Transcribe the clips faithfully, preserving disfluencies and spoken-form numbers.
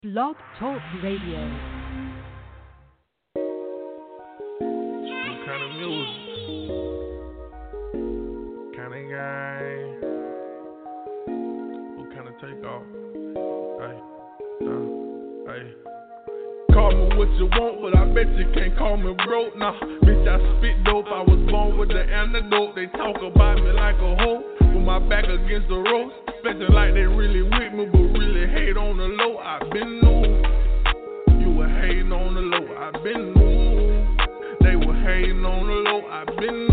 Blog Talk Radio. What kind of music? Kind of guy? What kind of takeoff? Hey, uh, hey. Call me what you want, but I bet you can't call me broke. Nah, bitch, I spit dope. I was born with the antidote. They talk about me like a hoe, with my back against the ropes. Expecting like they really with me, but really hate on the low. I been new. You were hating on the low. I been new. They were hating on the low. I been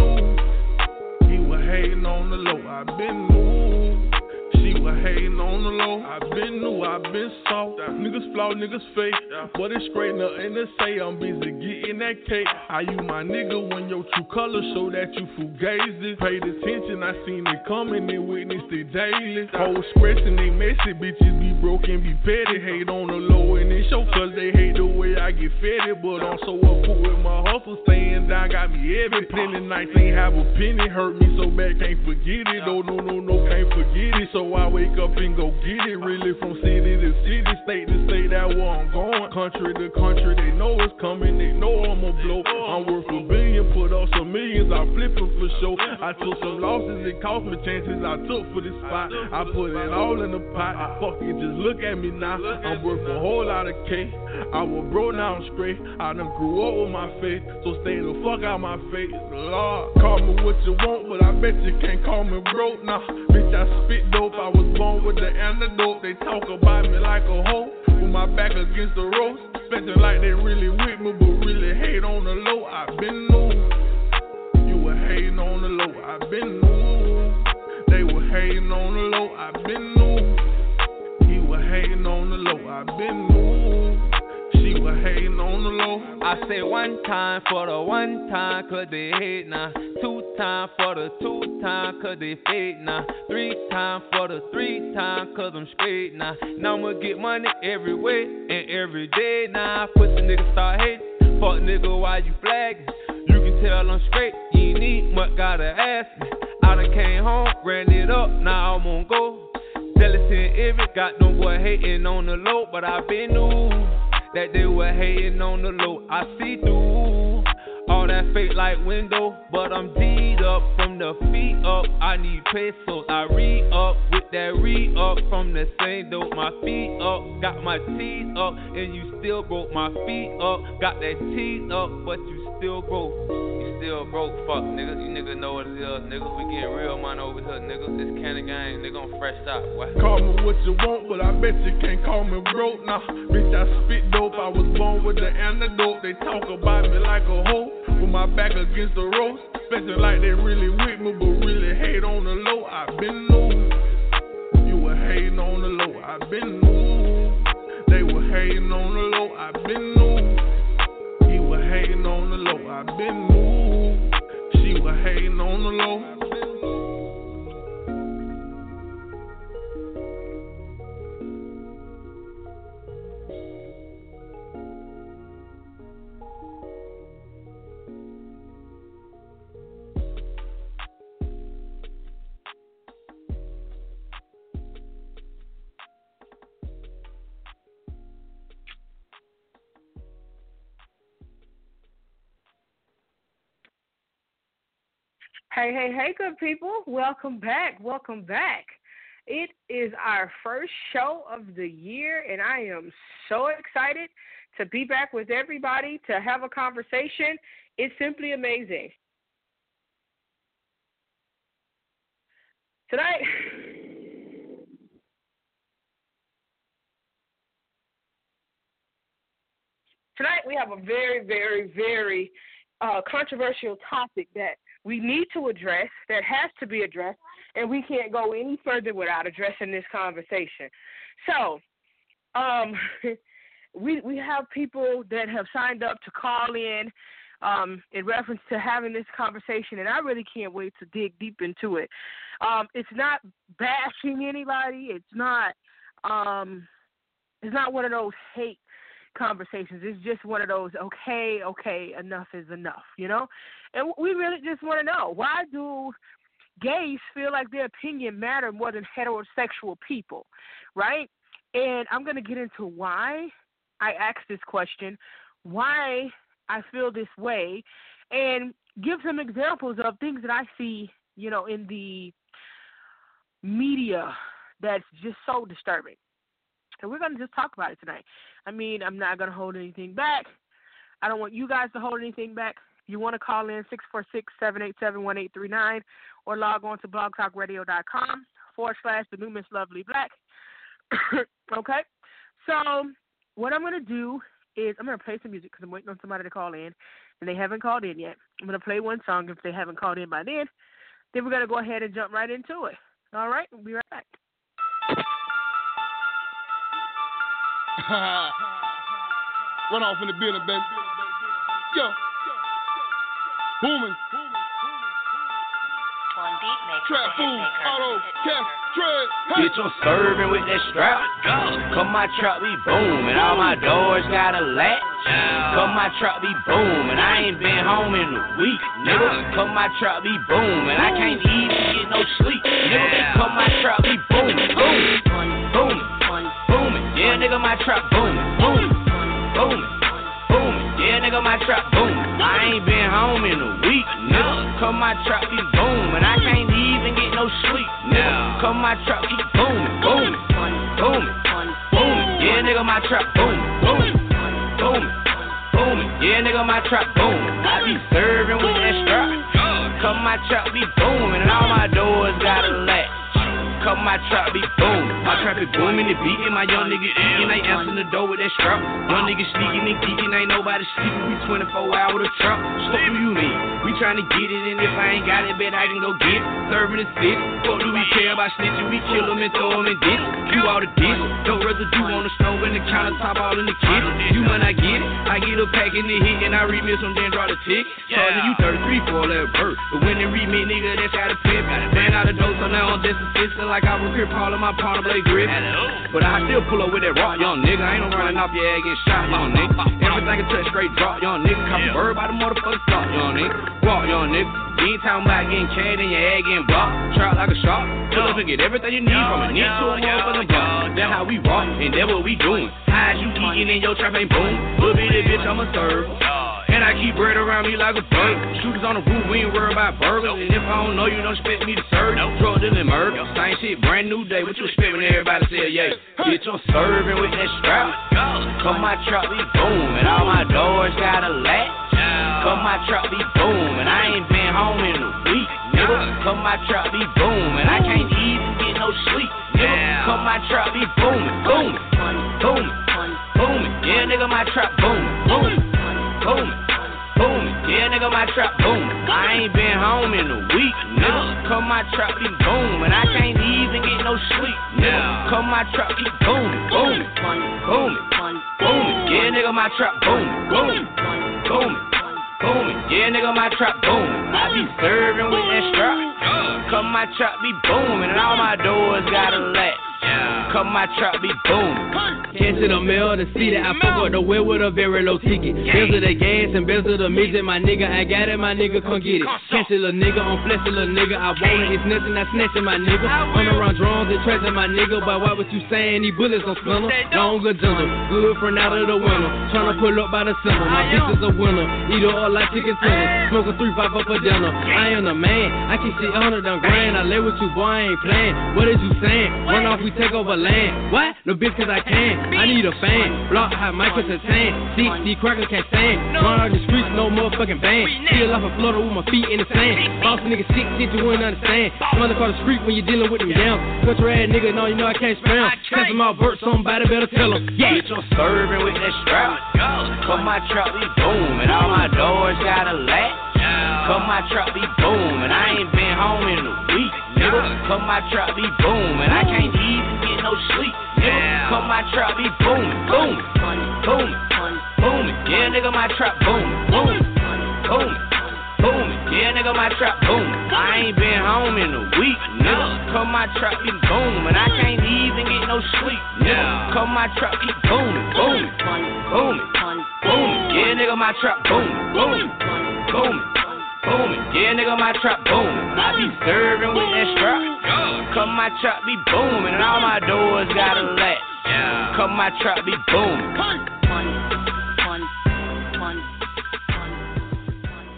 new. He was hating on the low. I been new. She was hating on the low. I been new. I been soft. Niggas flaw, niggas fake. But it's straight nothing to say. I'm busy getting that cake. Are you my nigga when your true colors show that you fugazi? Paid attention, I seen it coming and witnessed it daily. Hoes scratching, they messy, bitches be broken, be petty. Hate on the low and they show cause they hate the way I get fed. But I'm so up with my hustle, staying down, got me heavy. Plenty nights ain't have a penny, hurt me so bad, can't forget it. Oh no, no, no, can't forget it. So I wake up and go get it. Really from city to city, state to state, that where I'm going. Country to country, they know it's coming, they know I'ma blow. I'm worth a billion, put up some millions, I flip it for sure. I took some losses, it cost me chances I took for this spot. I put it all in the pot, fuck it, just look at me now. I'm worth a whole lot of cake. I was broke, now I'm straight. I done grew up with my faith, so stay the fuck out my face. Lord, call me what you want, but I bet you can't call me broke. Nah, bitch, I spit dope, I was born with the antidote. They talk about me like a hoe, with my back against the ropes. Expecting like they really with me, but really hate on the low. I been new. You were hating on the low. I been new. They were hating on the low. I been new. He was hating on the low. I been new. She was hating on the low. I say one time for the one time, cause they hate now. Two time for the two time, cause they fake now. Three time for the three time, cause I'm straight now. Now I'ma get money every way and every day now. Pussy nigga start hating. Fuck nigga, why you flagging? You can tell I'm straight, you ain't need much, gotta ask me. I done came home, ran it up, now I'm on go. Jealous and envy, got no boy hating on the low, but I been new that they were hating on the low. I see through all that fake like window, but I'm D'd up from the feet up. I need pesos, I re-up with that re-up from the same dope. My feet up, got my teeth up, and you still broke. My feet up, got that teeth up, but you still broke. You still broke, fuck niggas. You niggas know what it is, nigga. We getting real money over here, nigga. This Cannon Gang, nigga, I'm fresh out, boy. Call me what you want, but I bet you can't call me broke. Nah, bitch, I spit dope. I was born with the antidote. They talk about me like a hoe, with my back against the ropes. Expecting like they really with me, but really hate on the low. I been new. You were hating on the low. I been new. They were hating on the low. I been new. He was hating on the low. I been new. She was hating on the low. Hey, hey, hey, good people. Welcome back. Welcome back. It is our first show of the year, and I am so excited to be back with everybody to have a conversation. It's simply amazing. Tonight, tonight we have a very, very, very uh, controversial topic that we need to address, that has to be addressed, and we can't go any further without addressing this conversation. So, um, we we have people that have signed up to call in um, in reference to having this conversation, and I really can't wait to dig deep into it. Um, it's not bashing anybody. It's not um, it's not one of those hate conversations. It's just one of those, okay, okay, enough is enough, you know? And we really just want to know, why do gays feel like their opinion matter more than heterosexual people, right? And I'm going to get into why I asked this question, why I feel this way, and give some examples of things that I see, you know, in the media that's just so disturbing. And we're going to just talk about it tonight. I mean, I'm not going to hold anything back. I don't want you guys to hold anything back. If you want to call in six four six, seven eight seven, one eight three nine or log on to blogtalkradio.com forward slash the new Miss Lovely Black. Okay? So what I'm going to do is I'm going to play some music because I'm waiting on somebody to call in, and they haven't called in yet. I'm going to play one song if they haven't called in by then. Then we're going to go ahead and jump right into it. All right? We'll be right back. Run off in the building, baby. Yo. Booming. Trap food, auto, cash, tread. Bitch, I'm serving with that strap. Cause my trap be booming. All my doors got a latch. Cause my trap be booming. I ain't been home in a week, nigga. Cause my trap be booming. I can't even get no sleep, nigga. Cause my trap be booming. Booming. Booming. Booming. Yeah, nigga, my trap booming. Booming. Booming. Booming. Yeah, nigga, my trap booming. I ain't been home in a week, nigga. Cause my trap be booming. I can't even get no sleep, nigga. Cause my trap keep booming. Booming. Booming. Booming. Yeah, nigga, my trap booming. Booming. Booming. Booming. Yeah, nigga, my trap booming. I be serving with that strap. Cause my trap be booming. And all my doors got a latch. Cause my trap be booming. My trap be booming and beating. My young nigga eating. Ain't answering the door with that strap. Young nigga sneaking and geeking. Ain't nobody sleeping. We twenty-four hours with a trap. So what do you mean? We tryna get it, and if I ain't got it, bet I can go get it. Serving the six. What do we care about snitching? We kill them and throw them in ditch. Do all the dish. Don't residue on the stove and the countertop all in the kitchen. You when I get it, I get a pack in the hit and I remix them, then draw the tick. Charging you thirty-three for a little bird. But when they remix, nigga, that's how the pimp. Ran out of dough, so now I'm just assisting like I was here, Paul in my partner blade grip. But I still pull up with that rock, young nigga. I ain't no running off your egg and shot, young nigga. Everything I touch straight drop, young nigga. Cop a bird by the motherfucking stop, young nigga. Walk, young nigga. You ain't talking about getting carried in your egg getting blocked. Trap like a shark. Pull up and get everything you need from a nigga to a motherfucking block. That's how we rock, and that's what we doing. How you eating and your trap ain't boom. Little bitty bitch, I'ma serve. And I keep bread around me like a bird. Shooters on the roof, we ain't worried about burgers. And if I don't know you, don't expect me to serve. Drug dealing murder. Same shit, brand new day. What you expect when everybody say yeah? Bitch, I'm serving with that strap. Cause my trap be booming. All my doors got a latch. Cause my trap be booming. I ain't been home in a week, nigga. Cause my trap be booming. I can't even get no sleep, nigga. Cause my trap be booming. Booming. Booming. Booming. Yeah, nigga, my trap booming. Booming. Booming. Booming. Yeah, nigga, my trap booming. I ain't been home in a week, nigga. Cause my trap be booming. I can't even get no sleep, nigga. Cause my trap keep booming. Booming. Booming. Booming. Yeah, nigga, my trap booming. Booming. Booming. Booming. Yeah, nigga, my trap booming. I be serving with that strap. Cause my trap be booming. And all my doors got a latch. Cause my trap be booming. Into the mail to see that I fuck up the wheel with a very low ticket. Bills of the gas and bills of the midget, my nigga. I got it, my nigga, come get it. Cancel a nigga on flesh a little nigga. I want it, it's nothing, I snatching my nigga. On around drones and tracing my nigga. But why was you saying these bullets on splinter? Longer gentle, good friend out of the winter. Tryna pull up by the center. My bitch is a winner. Eat her all like chicken tender. Smoke a three five up for dinner. I am the man. I can shit a hundred on grand. I lay with you, boy, I ain't playing. What is you saying? Run off, we take over land. What? No bitch, cause I can. I need a fan. Block hot mic cause it's sand. See, these crackers can't stand. Run out the streets, no motherfucking band. Still off of Florida with my feet in the sand. Boss nigga sick, shit you wouldn't understand. Mother call the street when you're dealing with them down. Cut your ass nigga, no, you know I can't spam. Test them out, Bert, somebody better tell them. Yeah. Bitch, I'm serving with that strap. Cause my trap be booming. All my doors got a latch. Cause my trap be booming. I ain't been home in a week, nigga. Cause my trap be booming. I can't even get no sleep, nigga. Cause my trap be booming. Booming. Booming. Booming. Yeah, nigga, my trap booming. Booming. Booming. Booming. Yeah, nigga, my trap booming. I ain't been home in a week, nigga. Cause my trap be booming. I can't even get no sleep, nigga. Cause my trap keep booming. Booming. Booming. Booming. Yeah, nigga, my trap booming. Booming. Booming. Booming. Yeah, nigga, my trap booming. I be serving with that strap. Cause my trap be booming. And all my doors got a latch. Yeah. Cause my trap be booming. Money, money, money, money.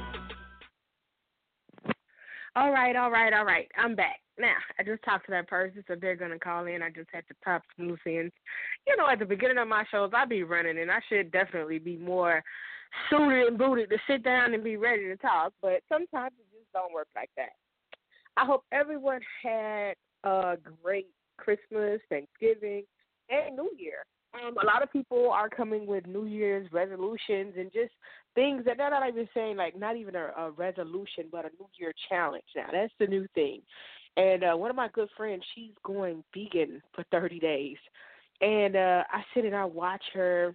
All right, all right, all right. I'm back. Now, I just talked to that person, so they're going to call in. I just had to pop some loose ends. You know, at the beginning of my shows, I be running, and I should definitely be more suited and booted to sit down and be ready to talk, but sometimes it just don't work like that. I hope everyone had a great Christmas, Thanksgiving, and New Year. Um, a lot of people are coming with New Year's resolutions and just things that they're not even saying, like not even a, a resolution, but a New Year challenge. Now, that's the new thing. And uh, one of my good friends, she's going vegan for thirty days. And uh, I sit and I watch her,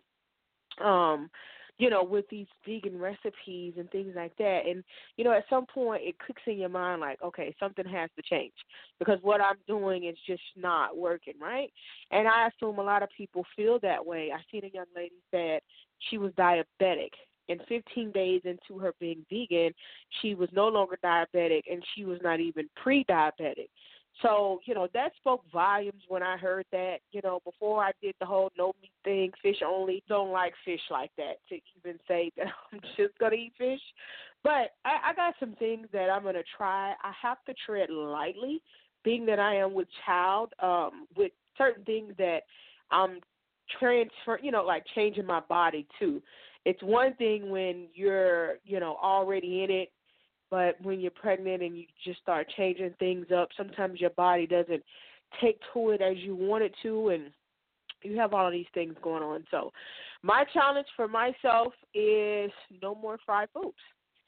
um, you know, with these vegan recipes and things like that. And, you know, at some point it clicks in your mind like, okay, something has to change because what I'm doing is just not working, right? And I assume a lot of people feel that way. I seen a young lady said she was diabetic. And fifteen days into her being vegan, she was no longer diabetic, and she was not even pre-diabetic. So, you know, that spoke volumes when I heard that. You know, before I did the whole no meat thing, fish only, don't like fish like that to even say that I'm just going to eat fish. But I, I got some things that I'm going to try. I have to tread lightly, being that I am with child, um, with certain things that I'm transfer, you know, like changing my body too. It's one thing when you're, you know, already in it, but when you're pregnant and you just start changing things up, sometimes your body doesn't take to it as you want it to, and you have all of these things going on. So my challenge for myself is no more fried foods.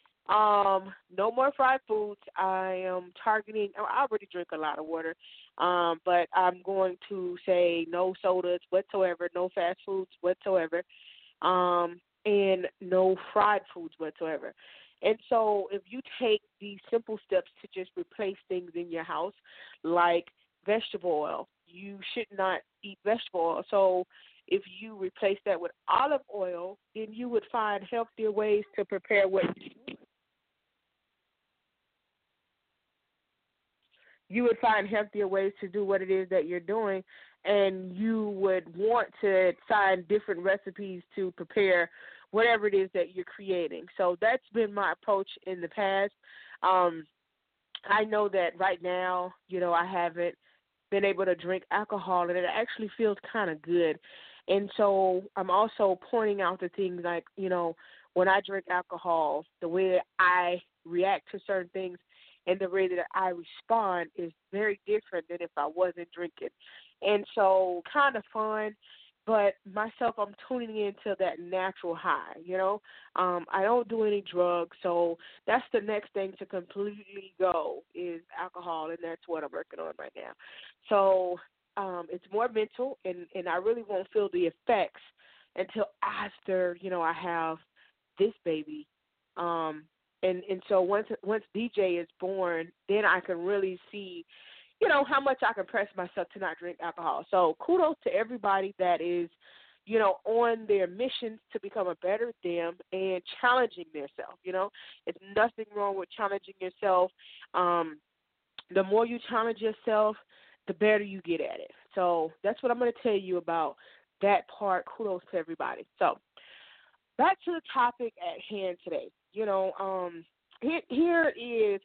Um, no more fried foods. I am targeting, I already drink a lot of water, um, but I'm going to say no sodas whatsoever, no fast foods whatsoever. Um, and no fried foods whatsoever. And so if you take these simple steps to just replace things in your house, like vegetable oil, you should not eat vegetable oil. So if you replace that with olive oil, then you would find healthier ways to prepare what you do. You would find healthier ways to do what it is that you're doing, and you would want to find different recipes to prepare whatever it is that you're creating. So that's been my approach in the past. Um, I know that right now, you know, I haven't been able to drink alcohol, and it actually feels kind of good. And so I'm also pointing out the things like, you know, when I drink alcohol, the way I react to certain things and the way that I respond is very different than if I wasn't drinking. And so kind of fun, but myself, I'm tuning into that natural high, you know. Um, I don't do any drugs, so that's the next thing to completely go is alcohol, and that's what I'm working on right now. So um, it's more mental, and, and I really won't feel the effects until after, you know, I have this baby. Um, and, and so once once D J is born, then I can really see, you know, how much I can press myself to not drink alcohol. So kudos to everybody that is, you know, on their missions to become a better them and challenging themselves, you know. It's nothing wrong with challenging yourself. Um, the more you challenge yourself, the better you get at it. So that's what I'm going to tell you about that part. Kudos to everybody. So back to the topic at hand today. You know, um, here, here is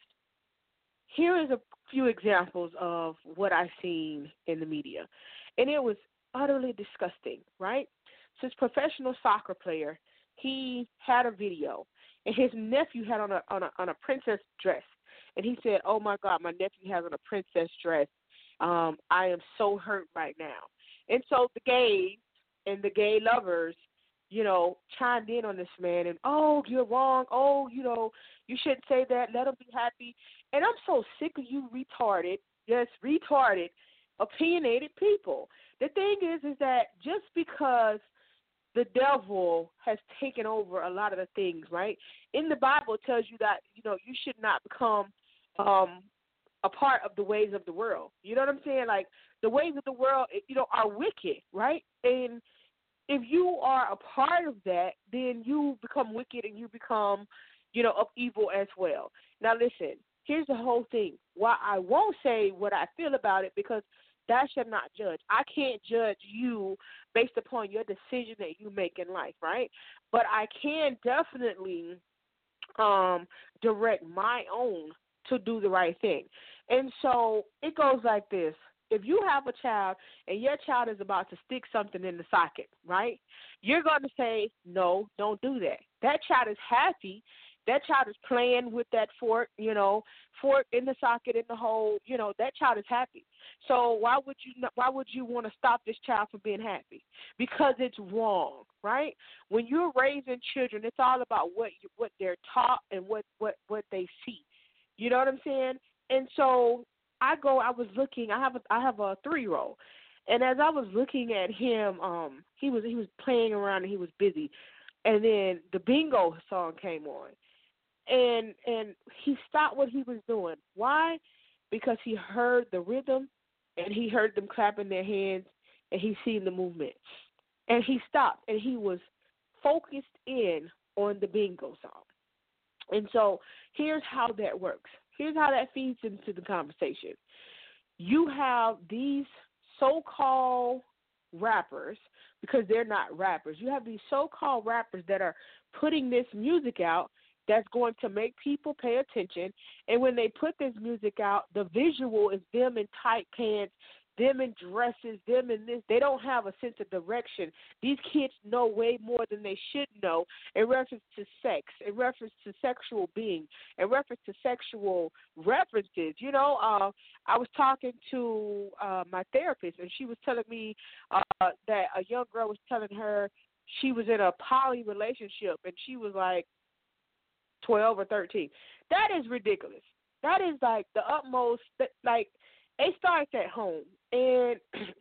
here is a few examples of what I've seen in the media, and it was utterly disgusting, right? So this professional soccer player, he had a video, and his nephew had on a on a on a princess dress, and he said, "Oh my God, my nephew has on a princess dress. Um, I am so hurt right now." And so the gays and the gay lovers, you know, chimed in on this man and, oh, you're wrong. Oh, you know, you shouldn't say that. Let him be happy. And I'm so sick of you retarded, yes, retarded, opinionated people. The thing is, is that just because the devil has taken over a lot of the things, right? In the Bible, it tells you that, you know, you should not become um, a part of the ways of the world. You know what I'm saying? Like, the ways of the world, you know, are wicked, right? And if you are a part of that, then you become wicked and you become, you know, of evil as well. Now, listen, here's the whole thing. Why I won't say what I feel about it, because That should not judge. I can't judge you based upon your decision that you make in life, right? But I can definitely um, direct my own to do the right thing. And so it goes like this. If you have a child and your child is about to stick something in the socket, right, you're going to say, no, don't do that. That child is happy. That child is playing with that fork, you know, fork in the socket, in the hole. You know, that child is happy. So why would you not, why would you want to stop this child from being happy? Because it's wrong, right? When you're raising children, it's all about what you, what they're taught and what, what, what they see. You know what I'm saying? And so I go. I was looking. I have a I have a three year old, and as I was looking at him, um, he was he was playing around and he was busy, and then the bingo song came on. And and he stopped what he was doing. Why? Because he heard the rhythm, and he heard them clapping their hands, and he seen the movement. And he stopped, and he was focused in on the bingo song. And so here's how that works. Here's how that feeds into the conversation. You have these so-called rappers, because they're not rappers. You have these so-called rappers that are putting this music out that's going to make people pay attention. And when they put this music out, the visual is them in tight pants, them in dresses, them in this. They don't have a sense of direction. These kids know way more than they should know in reference to sex, in reference to sexual being, in reference to sexual references. You know, uh, I was talking to uh, my therapist, and she was telling me uh, that a young girl was telling her she was in a poly relationship, and she was like, twelve or thirteen. That is ridiculous. That is like the utmost, like, it starts at home. And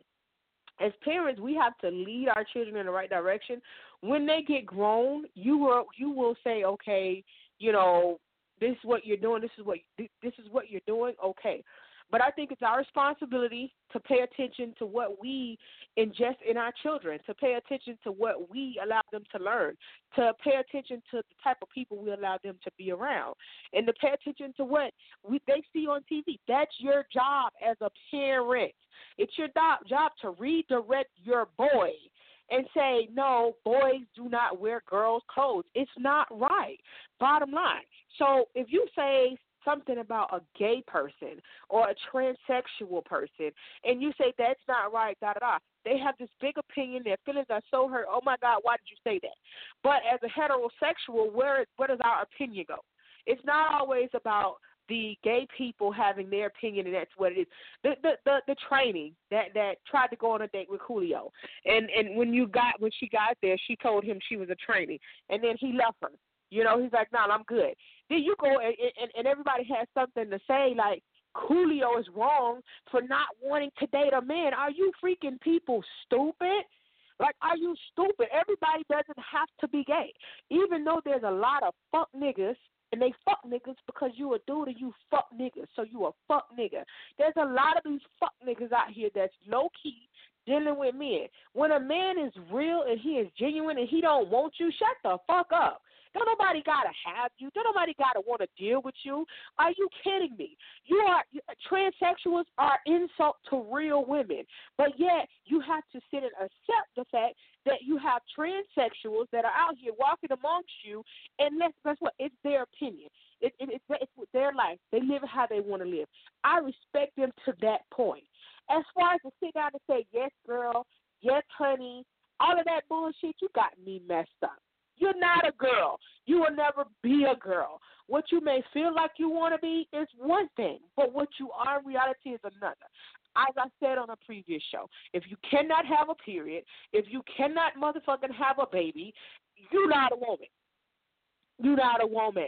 as parents, we have to lead our children in the right direction. When they get grown, you will you will say, okay, you know, this is what you're doing. This is what this is what you're doing. Okay. But I think it's our responsibility to pay attention to what we ingest in our children, to pay attention to what we allow them to learn, to pay attention to the type of people we allow them to be around, and to pay attention to what we, they see on T V. That's your job as a parent. It's your do- job to redirect your boy and say, no, boys do not wear girls' clothes. It's not right, bottom line. So if you say something about a gay person or a transsexual person, and you say that's not right, da da da. They have this big opinion. Their feelings are so hurt. Oh my God, why did you say that? But as a heterosexual, where where does our opinion go? It's not always about the gay people having their opinion, and that's what it is. The the the, the training that that tried to go on a date with Julio, and and when you got when she got there, she told him she was a trainee, and then he left her. You know, he's like, no, nah, I'm good. Then you go and, and, and everybody has something to say, like, Julio is wrong for not wanting to date a man. Are you freaking people stupid? Like, are you stupid? Everybody doesn't have to be gay. Even though there's a lot of fuck niggas, and they fuck niggas because you a dude and you fuck niggas, so you a fuck nigga. There's a lot of these fuck niggas out here that's low-key dealing with men. When a man is real and he is genuine and he don't want you, shut the fuck up. Don't nobody got to have you. Don't nobody got to want to deal with you. Are you kidding me? You are transsexuals are insult to real women. But yet you have to sit and accept the fact that you have transsexuals that are out here walking amongst you, and let's, guess what? It's their opinion. It, it, it's, it's their life. They live how they want to live. I respect them to that point. As far as to sit down and say, yes, girl, yes, honey, all of that bullshit, you got me messed up. You're not a girl. You will never be a girl. What you may feel like you want to be is one thing, but what you are in reality is another. As I said on a previous show, if you cannot have a period, if you cannot motherfucking have a baby, you're not a woman. You're not a woman.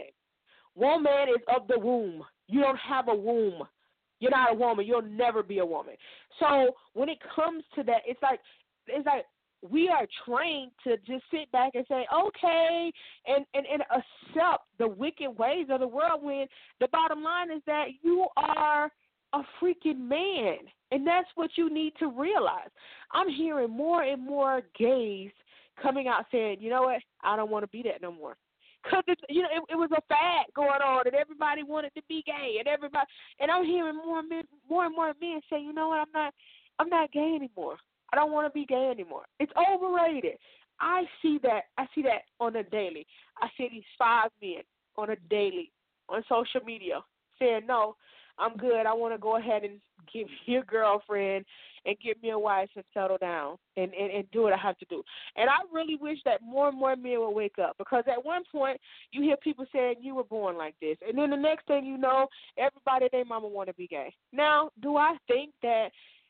Woman is of the womb. You don't have a womb. You're not a woman. You'll never be a woman. So when it comes to that, it's like it's like we are trained to just sit back and say, okay, and, and, and accept the wicked ways of the world when the bottom line is that you are a freaking man. And that's what you need to realize. I'm hearing more and more gays coming out saying, you know what, I don't want to be that no more. Because, you know, it, it was a fad going on, and everybody wanted to be gay, and everybody, and I'm hearing more and men, more and more men say, you know what, I'm not, I'm not gay anymore. I don't want to be gay anymore. It's overrated. I see that. I see that on a daily. I see these five men on a daily on social media saying, no, I'm good. I want to go ahead and give me a girlfriend and get me a wife and settle down and, and, and do what I have to do. And I really wish that more and more men would wake up, because at one point you hear people saying you were born like this, and then the next thing you know, everybody and their mama want to be gay. Now, do I think that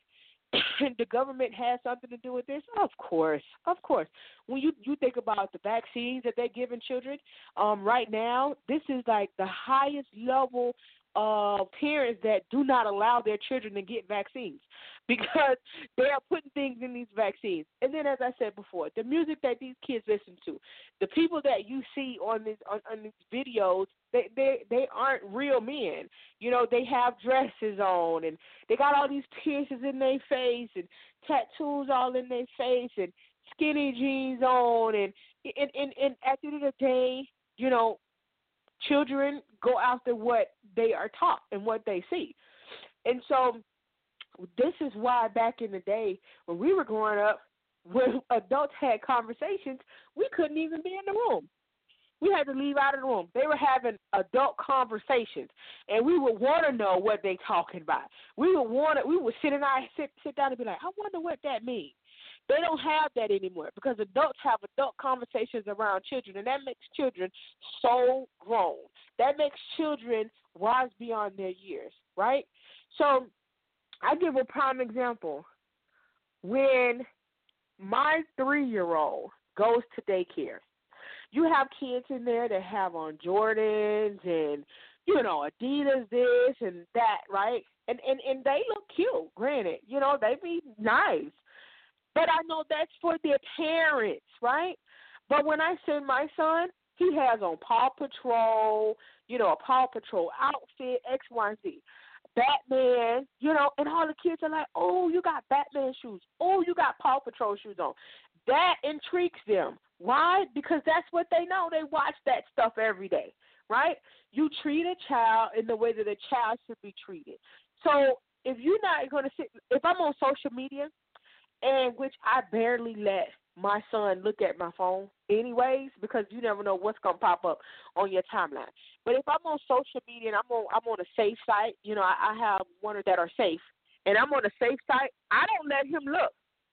the government has something to do with this? Of course, of course. When you, you think about the vaccines that they're giving children, um, right now, this is like the highest level Uh, parents that do not allow their children to get vaccines because they are putting things in these vaccines. And then, as I said before, the music that these kids listen to, the people that you see on this on, on these videos, they, they they aren't real men. You know, they have dresses on and they got all these piercings in their face and tattoos all in their face and skinny jeans on, and and, and, and at the end of the day, you know, children go after what they are taught and what they see. And so this is why back in the day when we were growing up, when adults had conversations, we couldn't even be in the room. We had to leave out of the room. They were having adult conversations, and we would want to know what they talking about. We would want to, we would sit and I sit sit down and be like, I wonder what that means. They don't have that anymore because adults have adult conversations around children, and that makes children so grown. That makes children wise beyond their years, right? So I give a prime example. When my three-year-old goes to daycare, you have kids in there that have on Jordans and, you know, Adidas this and that, right? And, and, and they look cute, granted. You know, they be nice. But I know that's for their parents, right? But when I send my son, he has on Paw Patrol, you know, a Paw Patrol outfit, X, Y, and Z. Batman, you know, and all the kids are like, oh, you got Batman shoes. Oh, you got Paw Patrol shoes on. That intrigues them. Why? Because that's what they know. They watch that stuff every day, right? You treat a child in the way that a child should be treated. So if you're not going to sit, if I'm on social media, and which I barely let my son look at my phone anyways, because you never know what's going to pop up on your timeline. But if I'm on social media and I'm on I'm on a safe site, you know, I, I have one that are safe, and I'm on a safe site, I don't let him look.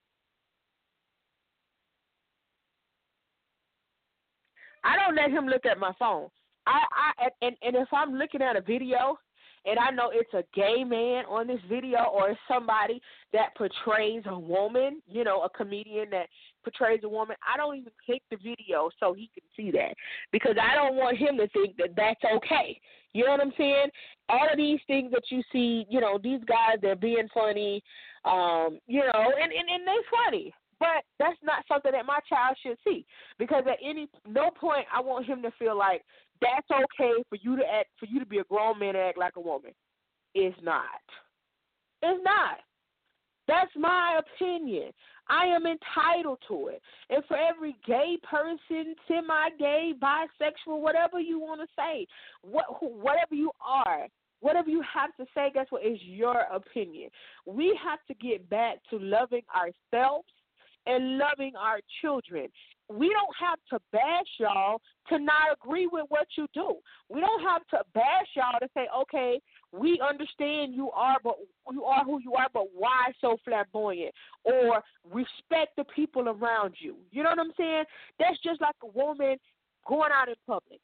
I don't let him look at my phone. I, I and, and if I'm looking at a video and I know it's a gay man on this video or it's somebody that portrays a woman, you know, a comedian that portrays a woman, I don't even click the video so he can see that, because I don't want him to think that that's okay. You know what I'm saying? All of these things that you see, you know, these guys, they're being funny, um, you know, and, and, and they're funny. But that's not something that my child should see, because at any no point I want him to feel like that's okay for you to act, for you to be a grown man and act like a woman. It's not. It's not. That's my opinion. I am entitled to it. And for every gay person, semi-gay, bisexual, whatever you want to say, what, whatever you are, whatever you have to say, guess what, is your opinion. We have to get back to loving ourselves and loving our children. We don't have to bash y'all to not agree with what you do. We don't have to bash y'all to say, okay, we understand you are, but you are who you are, but why so flamboyant? Or respect the people around you. You know what I'm saying? That's just like a woman going out in public.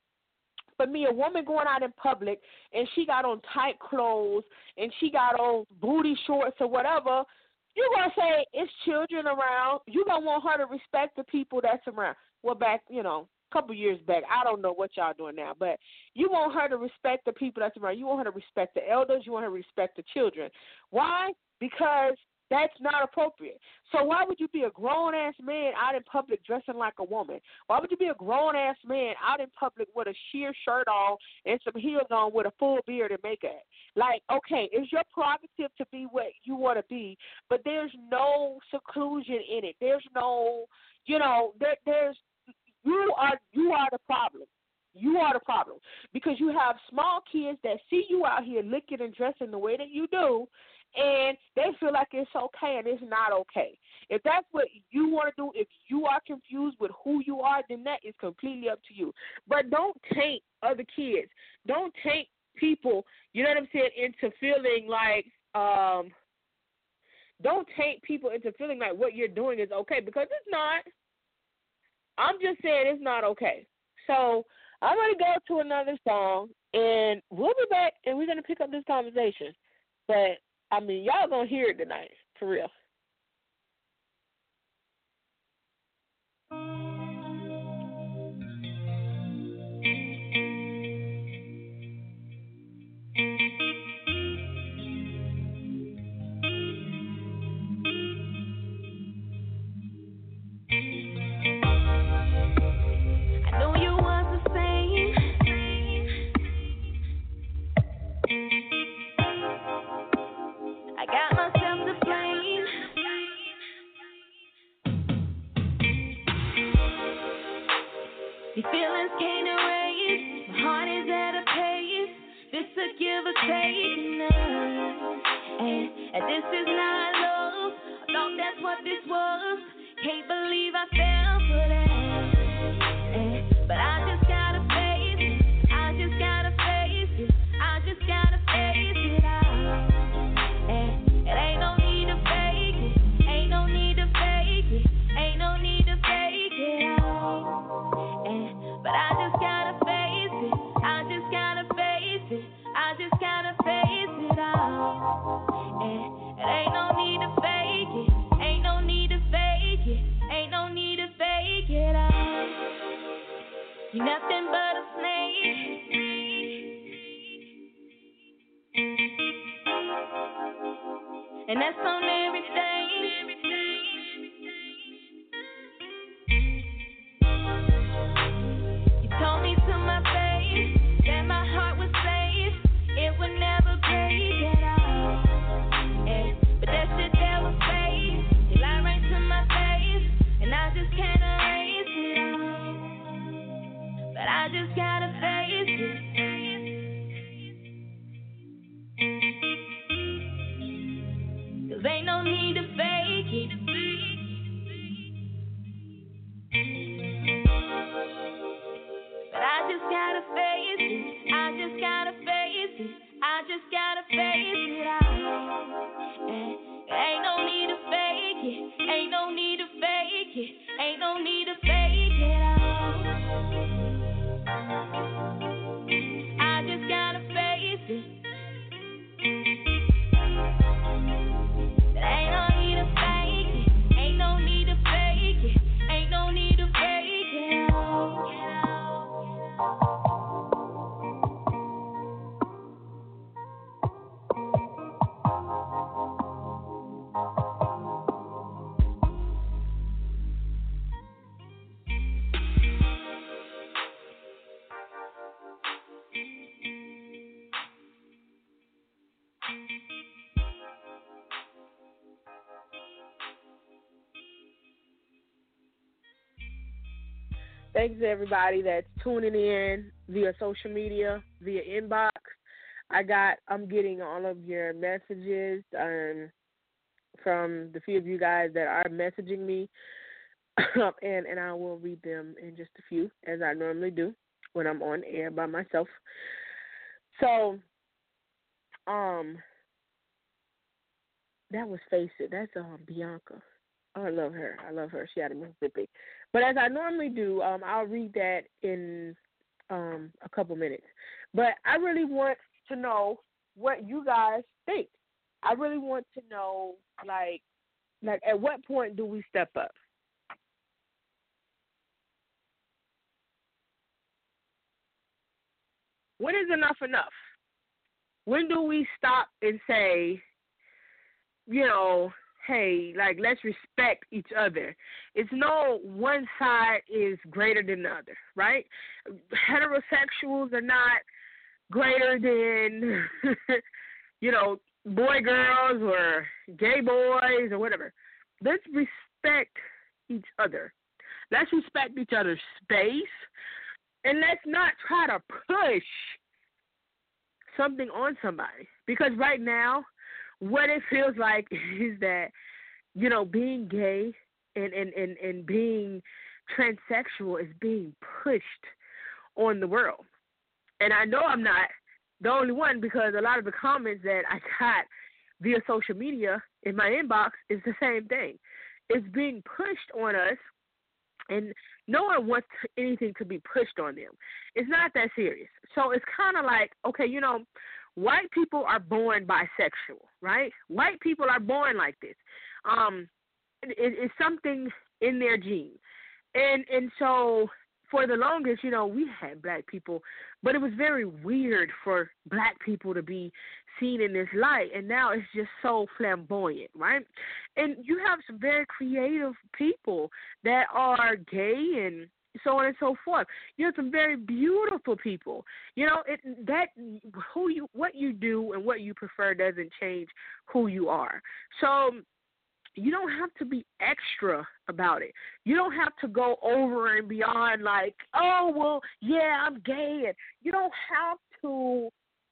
For me, a woman going out in public and she got on tight clothes and she got on booty shorts or whatever, you're going to say it's children around. You're going to want her to respect the people that's around. Well, back, you know, a couple years back, I don't know what y'all doing now, but you want her to respect the people that's around. You want her to respect the elders. You want her to respect the children. Why? Because that's not appropriate. So why would you be a grown-ass man out in public dressing like a woman? Why would you be a grown-ass man out in public with a sheer shirt on and some heels on with a full beard and makeup? Like, okay, it's your prerogative to be what you want to be, but there's no seclusion in it. There's no, you know, there, there's, you are, you are the problem. You are the problem, because you have small kids that see you out here looking and dressing the way that you do, and they feel like it's okay, and it's not okay. If that's what you want to do, if you are confused with who you are, then that is completely up to you. But don't taint other kids. Don't taint people, you know what I'm saying, into feeling like, um, don't taint people into feeling like what you're doing is okay, because it's not. I'm just saying it's not okay. So I'm going to go to another song, and we'll be back, and we're going to pick up this conversation. But, I mean, y'all going to hear it tonight, for real. These feelings can't erase. My heart is at a pace. This a give or take enough. And, and this is not love. I thought that's what this was. Can't believe I fell for that. And, but I just gotta face it. I just gotta face it. I just gotta face it out. And it ain't no need to fake it. Ain't no need to fake it. Ain't no need to fake it out. But I just gotta face it, I just gotta face it, I just gotta face it out. And it ain't no need to fake it, ain't no need to fake it, ain't no need to fake it out. You're nothing but a snake, and that's on everything. Told me to my face that my heart was safe, it would never break at all. And, but that shit there was fake, they lie right to my face, and I just can't erase it all. But I just gotta face it. Cause ain't no need to fake it. I just gotta face it, I just gotta face it, I just gotta face it out. And ain't no need to fake it, ain't no need to fake it, ain't no need to fake it out. I just gotta face it. Ain't no need to fake it, ain't no need to fake it, ain't no need to fake it out. Thanks to everybody that's tuning in via social media, via inbox. I got, I'm getting all of your messages um, from the few of you guys that are messaging me, and, and I will read them in just a few, as I normally do when I'm on air by myself. So, um, that was Face It. That's um, Bianca. Oh, I love her. I love her. She out of Mississippi. But as I normally do, um, I'll read that in um, a couple minutes. But I really want to know what you guys think. I really want to know, like, like at what point do we step up? When is enough enough? When do we stop and say, you know, hey, like, let's respect each other. It's no one side is greater than the other, right? Heterosexuals are not greater than, you know, boy girls or gay boys or whatever. Let's respect each other. Let's respect each other's space, and let's not try to push something on somebody. Because right now, what it feels like is that, you know, being gay and, and, and, and being transsexual is being pushed on the world. And I know I'm not the only one, because a lot of the comments that I got via social media in my inbox is the same thing. It's being pushed on us, and no one wants anything to be pushed on them. It's not that serious. So it's kind of like, okay, you know, white people are born bisexual, right? White people are born like this. Um, it, it's something in their genes. And and so for the longest, you know, we had black people, but it was very weird for black people to be seen in this light, and now it's just so flamboyant, right? And you have some very creative people that are gay and so on and so forth. You have some very beautiful people. You know, it, that who you, what you do and what you prefer doesn't change who you are. So you don't have to be extra about it. You don't have to go over and beyond like, oh, well, yeah, I'm gay. And you don't have to,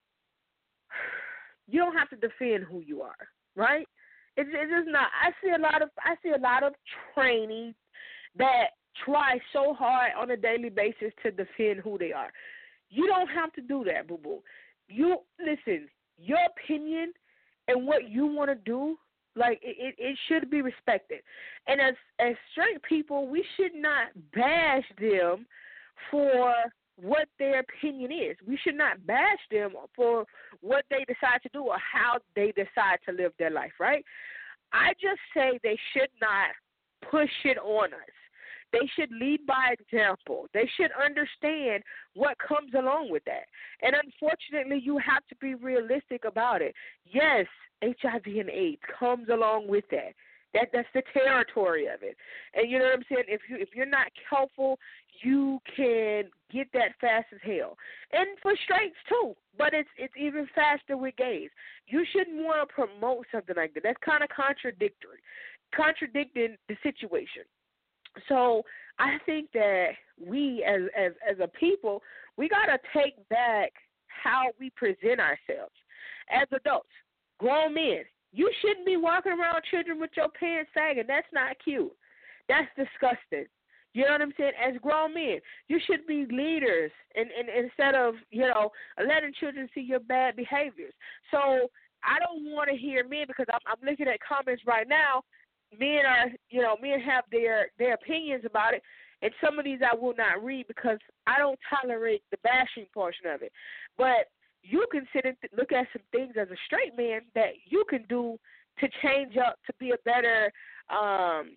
you don't have to defend who you are, right? It's, it's just not. I see a lot of, I see a lot of trainees that try so hard on a daily basis to defend who they are. You don't have to do that, boo-boo. You, listen, your opinion and what you want to do, like, it, it should be respected. And as as straight people, we should not bash them for what their opinion is. We should not bash them for what they decide to do or how they decide to live their life, right? I just say they should not push it on us. They should lead by example. They should understand what comes along with that. And unfortunately, you have to be realistic about it. Yes, H I V and AIDS comes along with that. That that's the territory of it. And you know what I'm saying? If you if you're not careful, you can get that fast as hell. And for straights too. But it's it's even faster with gays. You shouldn't want to promote something like that. That's kind of contradictory. Contradicting the situation. So I think that we as as as a people, we gotta take back how we present ourselves as adults. Grown men, you shouldn't be walking around children with your pants sagging. That's not cute. That's disgusting. You know what I'm saying? As grown men, you should be leaders and, and instead of, you know, letting children see your bad behaviors. So I don't want to hear men, because I'm, I'm looking at comments right now. Men are, you know, men have their, their opinions about it, and some of these I will not read because I don't tolerate the bashing portion of it. But you can sit and th- look at some things as a straight man that you can do to change up to be a better um,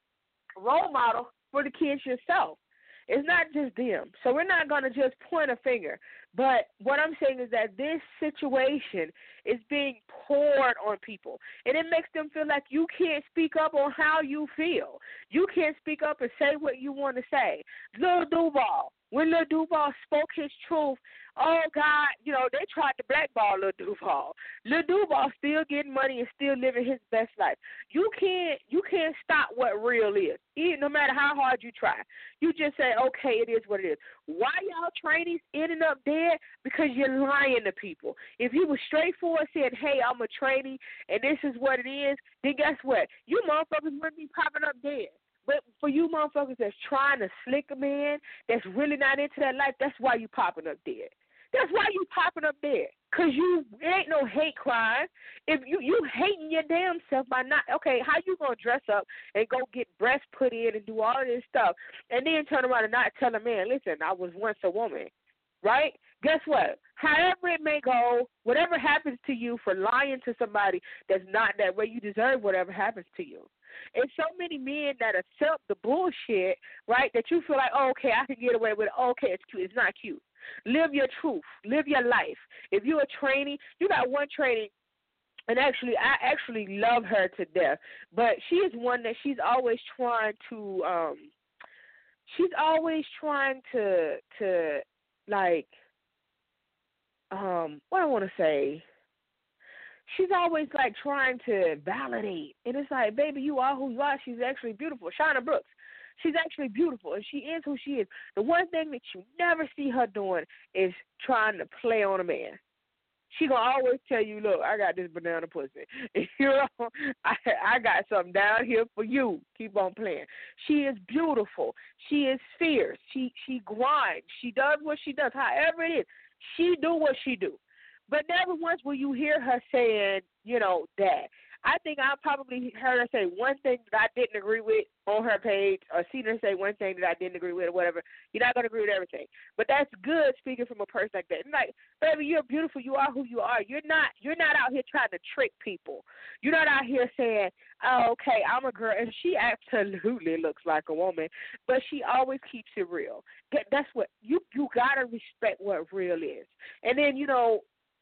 role model for the kids yourself. It's not just them. So we're not going to just point a finger. But what I'm saying is that this situation is being poured on people, and it makes them feel like you can't speak up on how you feel. You can't speak up and say what you want to say. Lil Duval, when Lil Duval spoke his truth, oh, God, you know, they tried to blackball Lil Duval. Lil Duval still getting money and still living his best life. You can't you can't stop what real is, even, no matter how hard you try. You just say, okay, it is what it is. Why y'all trainees ending up dead? Because you're lying to people. If you were straightforward, said, hey, I'm a trainee and this is what it is, then guess what? You motherfuckers wouldn't be popping up dead. But for you motherfuckers that's trying to slick a man, that's really not into that life, that's why you popping up dead. That's why you popping up dead. Because you, it ain't no hate crime. If you, you hating your damn self by not, okay, how you going to dress up and go get breasts put in and do all of this stuff and then turn around and not tell a man, listen, I was once a woman, right? Guess what? However it may go, whatever happens to you for lying to somebody that's not that way, you deserve whatever happens to you. And so many men that accept the bullshit, right, that you feel like, oh, okay, I can get away with it. Oh, okay, it's cute. It's not cute. Live your truth. Live your life. If you're a trainee, you got one trainee, and actually, I actually love her to death. But she is one that she's always trying to, um, she's always trying to, to like, um, what I want to say, she's always, like, trying to validate. And it's like, baby, you are who you are. She's actually beautiful. Shauna Brooks. She's actually beautiful, and she is who she is. The one thing that you never see her doing is trying to play on a man. she gonna always tell you, look, I got this banana pussy. You know, I I got something down here for you. Keep on playing. She is beautiful. She is fierce. She she grinds. She does what she does. However it is, she do what she do. But never once will you hear her saying, you know, that. I think I probably heard her say one thing that I didn't agree with on her page, or seen her say one thing that I didn't agree with, or whatever. You're not going to agree with everything. But that's good speaking from a person like that. And like, baby, you're beautiful. You are who you are. You're not You're not out here trying to trick people. You're not out here saying, oh, okay, I'm a girl. And she absolutely looks like a woman, but she always keeps it real. That, that's what, you, you got to respect what real is. And then, you know,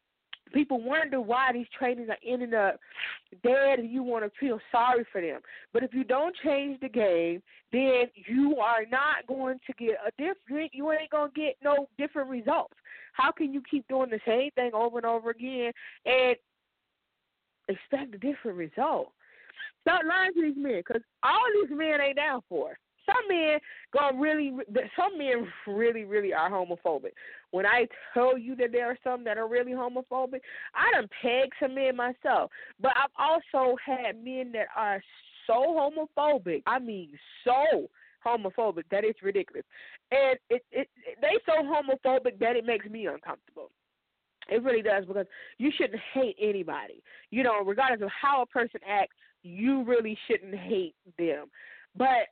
people wonder why these trainers are ending up dead, and you want to feel sorry for them. But if you don't change the game, then you are not going to get a different. You ain't gonna get no different results. How can you keep doing the same thing over and over again and expect a different result? Stop lying to these men, because all these men ain't down for it. Some men gonna really, some men really, really are homophobic. When I tell you that there are some that are really homophobic, I done pegged some men myself. But I've also had men that are so homophobic, I mean so homophobic that it's ridiculous. And it, it, they so homophobic that it makes me uncomfortable. It really does, because you shouldn't hate anybody. You know, regardless of how a person acts, you really shouldn't hate them. But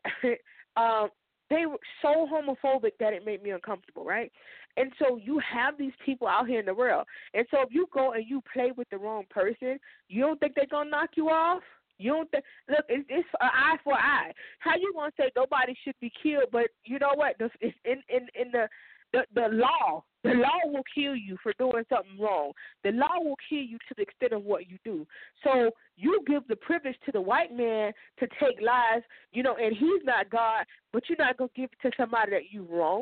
um, they were so homophobic that it made me uncomfortable, right? And so you have these people out here in the world. And so if you go and you play with the wrong person, you don't think they're going to knock you off? You don't think, look, it's, it's an eye for an eye. How you going to say nobody should be killed, but you know what? It's in, in, in the, the, the law, the law will kill you for doing something wrong. The law will kill you to the extent of what you do. So you give the privilege to the white man to take lives, you know, and he's not God, but you're not going to give it to somebody that you wrong.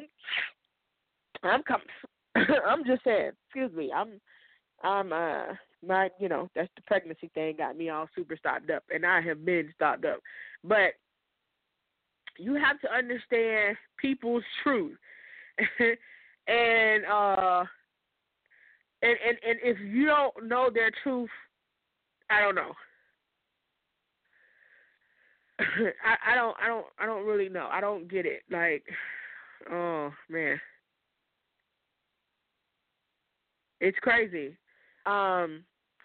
I'm coming. I'm just saying. Excuse me. I'm. I'm. Uh. My. You know. That's the pregnancy thing got me all super stopped up, and I have been stopped up. But you have to understand people's truth, and uh. And, and and if you don't know their truth, I don't know. I, I don't. I don't. I don't really know. I don't get it. Like, oh man. It's crazy. Um,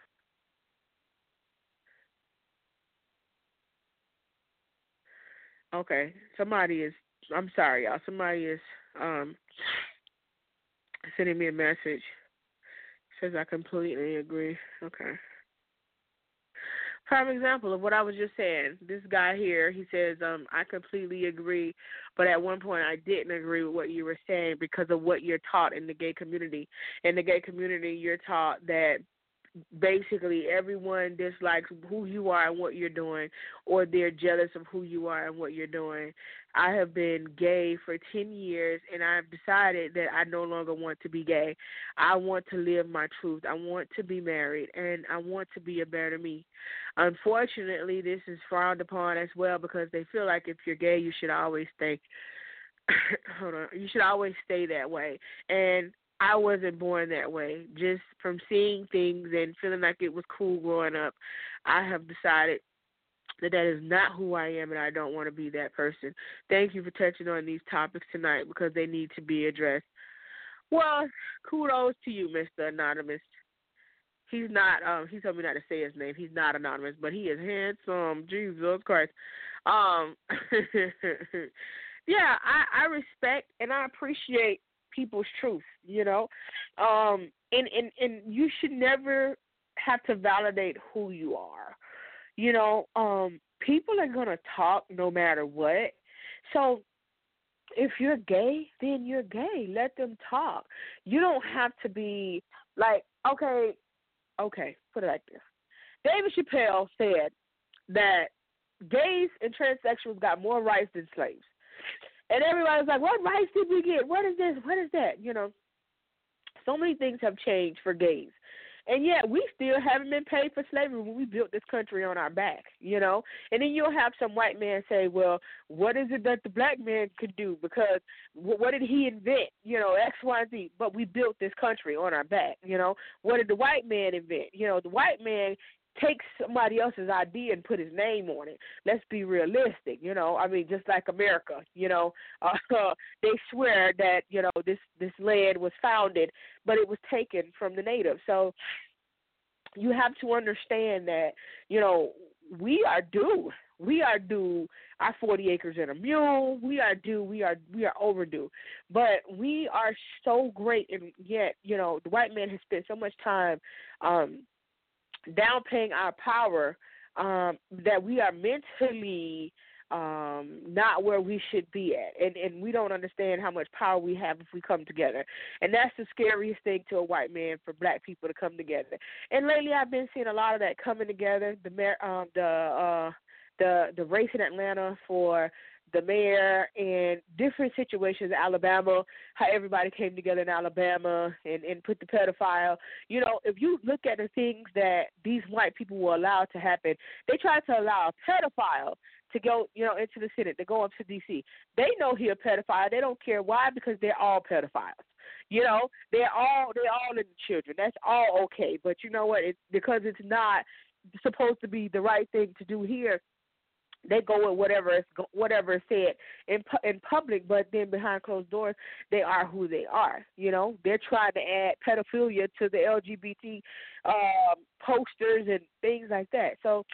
okay, somebody is, I'm sorry, y'all. Somebody is um, sending me a message. Says I completely agree. Okay. Prime example of what I was just saying. This guy here, he says, um, I completely agree, but at one point I didn't agree with what you were saying because of what you're taught in the gay community. In the gay community, you're taught that basically everyone dislikes who you are and what you're doing, or they're jealous of who you are and what you're doing. I have been gay for ten years, and I've decided that I no longer want to be gay. I want to live my truth. I want to be married, and I want to be a better me. Unfortunately, this is frowned upon as well because they feel like if you're gay, you should always stay. Hold on. You should always stay that way. And I wasn't born that way. Just from seeing things and feeling like it was cool growing up, I have decided that that is not who I am, and I don't want to be that person. Thank you for touching on these topics tonight because they need to be addressed. Well, kudos to you, Mister Anonymous. He's not, um, he told me not to say his name. He's not anonymous, but he is handsome. Jesus Christ. Um, yeah, I, I respect and I appreciate people's truth, you know. Um, and, and, and you should never have to validate who you are. You know, um, people are going to talk no matter what. So if you're gay, then you're gay. Let them talk. You don't have to be like, okay, okay, put it like this. David Chappelle said that gays and transsexuals got more rights than slaves. And everybody's like, what rights did we get? What is this? What is that? You know, so many things have changed for gays. And yet we still haven't been paid for slavery when we built this country on our back, you know. And then you'll have some white man say, well, what is it that the black man could do? Because what did he invent? You know, X, Y, Z. But we built this country on our back, you know. What did the white man invent? You know, the white man takes somebody else's idea and put his name on it. Let's be realistic, you know. I mean, just like America, you know, uh, they swear that, you know, this, this land was founded, but it was taken from the natives. So you have to understand that, you know, we are due. We are due our forty acres and a mule. We are due. We are we are overdue. But we are so great, and yet, you know, the white man has spent so much time um, downplaying our power um, that we are mentally um, not where we should be at. And, and we don't understand how much power we have if we come together. And that's the scariest thing to a white man, for black people to come together. And lately I've been seeing a lot of that coming together. The mayor, um, the uh, the the race in Atlanta for the mayor, and different situations in Alabama, how everybody came together in Alabama and, and put the pedophile. You know, if you look at the things that these white people will allow to happen, they try to allow a pedophile to go, you know, into the Senate, to go up to D C. They know he's a pedophile. They don't care. Why? Because they're all pedophiles. You know, they're all they're all in the children. That's all okay. But you know what? It's because it's not supposed to be the right thing to do here. They go with whatever is whatever is said in in public, but then behind closed doors, they are who they are. You know, they're trying to add pedophilia to the L G B T um, posters and things like that. So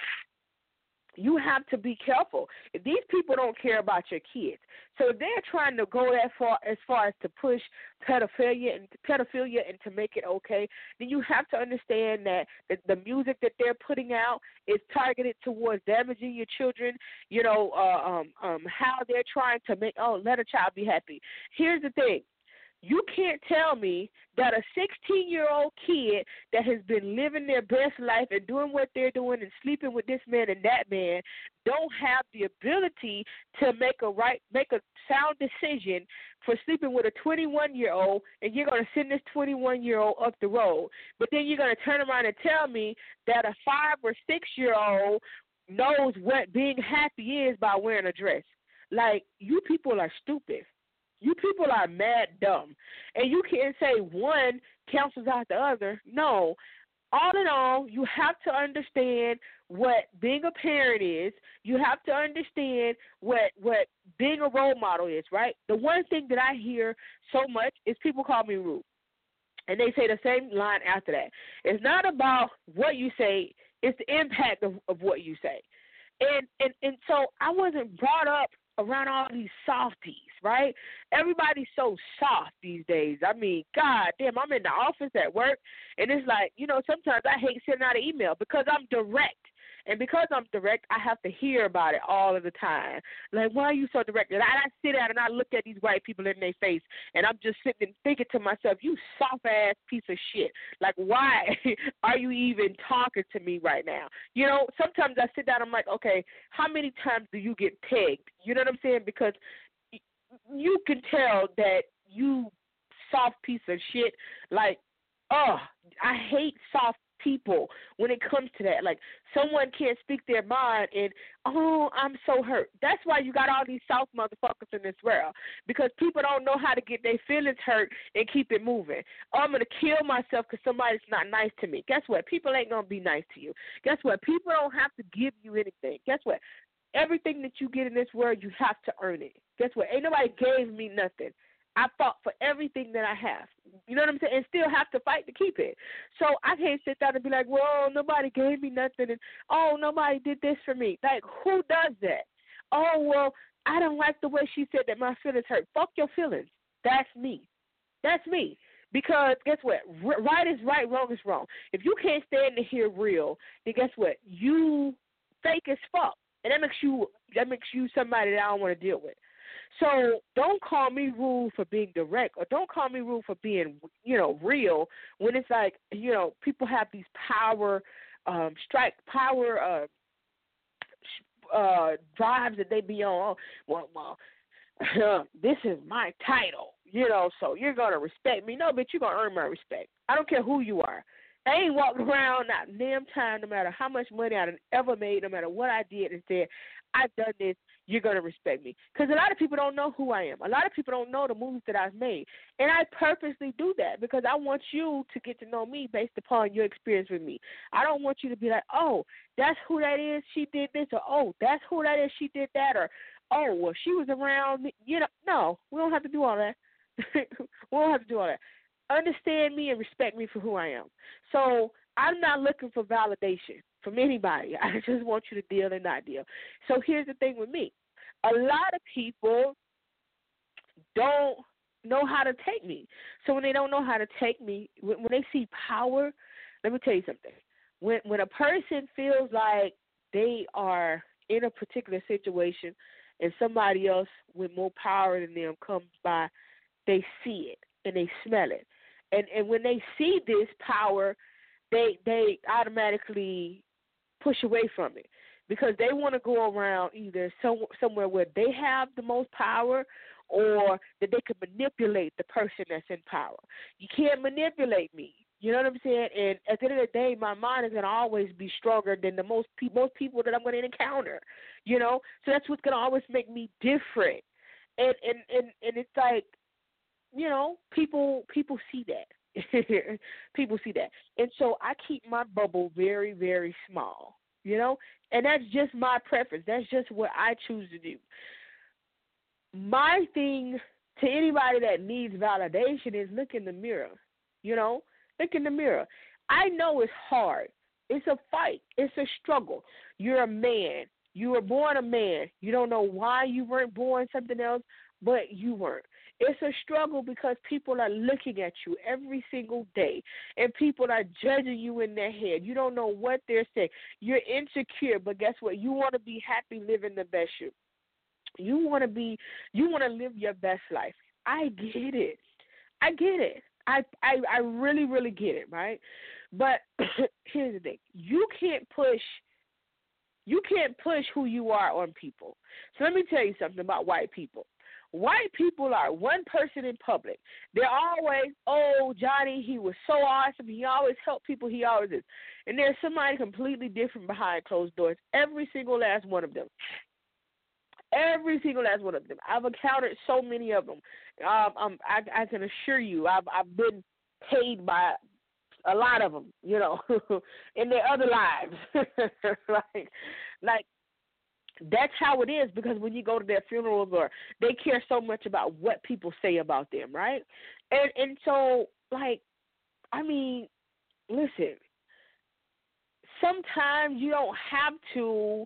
you have to be careful. If these people don't care about your kids, so if they're trying to go that far as far as to push pedophilia and pedophilia and to make it okay, then you have to understand that the, the music that they're putting out is targeted towards damaging your children. You know, uh, um, um, how they're trying to make oh let a child be happy. Here's the thing. You can't tell me that a sixteen-year-old kid that has been living their best life and doing what they're doing and sleeping with this man and that man don't have the ability to make a right, make a sound decision for sleeping with a twenty-one-year-old, and you're going to send this twenty-one-year-old up the road. But then you're going to turn around and tell me that a five- or six-year-old knows what being happy is by wearing a dress. Like, you people are stupid. You people are mad dumb. And you can't say one cancels out the other. No. All in all, you have to understand what being a parent is. You have to understand what what being a role model is, right? The one thing that I hear so much is people call me rude. And they say the same line after that. It's not about what you say, it's the impact of, of what you say. And, and and so I wasn't brought up around all these softies, right? Everybody's so soft these days. I mean, God damn, I'm in the office at work, and it's like, you know, sometimes I hate sending out an email because I'm direct. And because I'm direct, I have to hear about it all of the time. Like, why are you so direct? And I, I sit down and I look at these white people in their face, and I'm just sitting and thinking to myself, you soft-ass piece of shit. Like, why are you even talking to me right now? You know, sometimes I sit down, I'm like, okay, how many times do you get pegged? You know what I'm saying? Because you can tell that you soft piece of shit. Like, oh, I hate soft people when it comes to that. Like, someone can't speak their mind and, oh, I'm so hurt. That's why you got all these soft motherfuckers in this world, because people don't know how to get their feelings hurt and keep it moving. Oh, I'm going to kill myself because somebody's not nice to me. Guess what? People ain't going to be nice to you. Guess what? People don't have to give you anything. Guess what? Everything that you get in this world, you have to earn it. Guess what? Ain't nobody gave me nothing. I fought for everything that I have. You know what I'm saying? And still have to fight to keep it. So I can't sit down and be like, well, nobody gave me nothing, and, oh, nobody did this for me. Like, who does that? Oh, well, I don't like the way she said that my feelings hurt. Fuck your feelings. That's me. That's me. Because guess what? R- right is right, wrong is wrong. If you can't stand to hear real, then guess what? You fake as fuck. And that makes you that makes you somebody that I don't want to deal with. So don't call me rude for being direct, or don't call me rude for being, you know, real, when it's like, you know, people have these power, um, strike, power uh, uh, drives that they be on. Well, well uh, this is my title, you know, so you're going to respect me. No, but you're going to earn my respect. I don't care who you are. I ain't walked around not damn time, no matter how much money I done ever made, no matter what I did, and said, I've done this, you're going to respect me. Because a lot of people don't know who I am. A lot of people don't know the moves that I've made. And I purposely do that because I want you to get to know me based upon your experience with me. I don't want you to be like, oh, that's who that is, she did this, or oh, that's who that is, she did that, or oh, well, she was around me. You know, no, we don't have to do all that. we don't have to do all that. Understand me and respect me for who I am. So I'm not looking for validation from anybody. I just want you to deal and not deal. So here's the thing with me. A lot of people don't know how to take me. So when they don't know how to take me, when, when they see power, let me tell you something. When when a person feels like they are in a particular situation and somebody else with more power than them comes by, they see it and they smell it. And and when they see this power, they they automatically push away from it because they want to go around either some, somewhere where they have the most power or that they can manipulate the person that's in power. You can't manipulate me. You know what I'm saying? And at the end of the day, my mind is going to always be stronger than the most, pe- most people that I'm going to encounter, you know? So that's what's going to always make me different. And, and, and, and it's like, you know, people people see that. people see that. And so I keep my bubble very, very small, you know? And that's just my preference. That's just what I choose to do. My thing to anybody that needs validation is look in the mirror, you know? Look in the mirror. I know it's hard. It's a fight. It's a struggle. You're a man. You were born a man. You don't know why you weren't born something else, but you weren't. It's a struggle because people are looking at you every single day, and people are judging you in their head. You don't know what they're saying. You're insecure, but guess what? You want to be happy living the best you. You want to be, you want to live your best life. I get it. I get it. I, I, I really, really get it, right? But here's the thing. You can't push you can't push who you are on people. So let me tell you something about white people. White people are one person in public. They're always, oh, Johnny, he was so awesome. He always helped people. He always is. And there's somebody completely different behind closed doors. Every single last one of them. Every single last one of them. I've encountered so many of them. Um, um, I, I can assure you, I've, I've been paid by a lot of them, you know, in their other lives. like, like, that's how it is because when you go to their funerals or they care so much about what people say about them, right? And and so, like, I mean, listen, sometimes you don't have to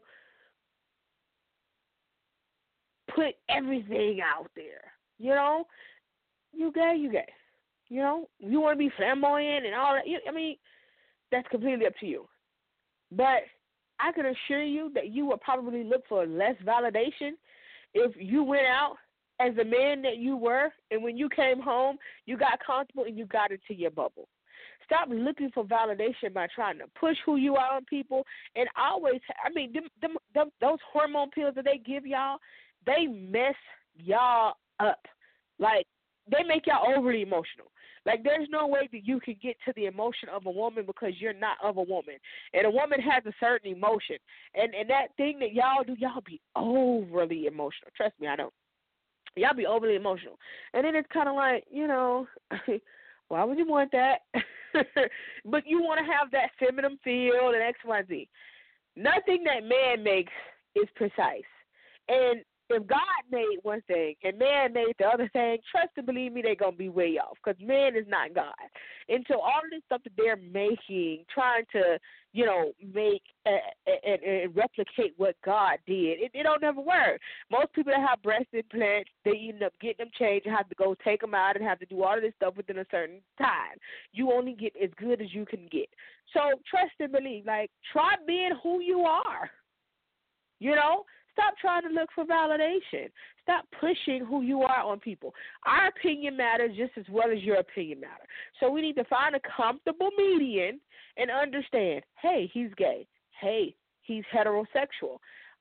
put everything out there, you know? You gay, you gay. You know, you want to be flamboyant and all that. You, I mean, that's completely up to you. But I can assure you that you would probably look for less validation if you went out as the man that you were, and when you came home, you got comfortable and you got into your bubble. Stop looking for validation by trying to push who you are on people. And always, I mean, them, them, them, those hormone pills that they give y'all, they mess y'all up. Like, they make y'all overly emotional. Like, there's no way that you can get to the emotion of a woman because you're not of a woman. And a woman has a certain emotion. And and that thing that y'all do, y'all be overly emotional. Trust me, I know. Y'all be overly emotional. And then it's kind of like, you know, why would you want that? But you want to have that feminine feel and X, Y, Z. Nothing that man makes is precise. And if God made one thing and man made the other thing, trust and believe me, they're going to be way off because man is not God. And so all of this stuff that they're making, trying to, you know, make and, and replicate what God did, it, it don't never work. Most people that have breast implants, they end up getting them changed and have to go take them out and have to do all of this stuff within a certain time. You only get as good as you can get. So trust and believe. Like, try being who you are, you know? Stop trying to look for validation. Stop pushing who you are on people. Our opinion matters just as well as your opinion matters. So we need to find a comfortable median and understand, hey, he's gay. Hey, he's heterosexual.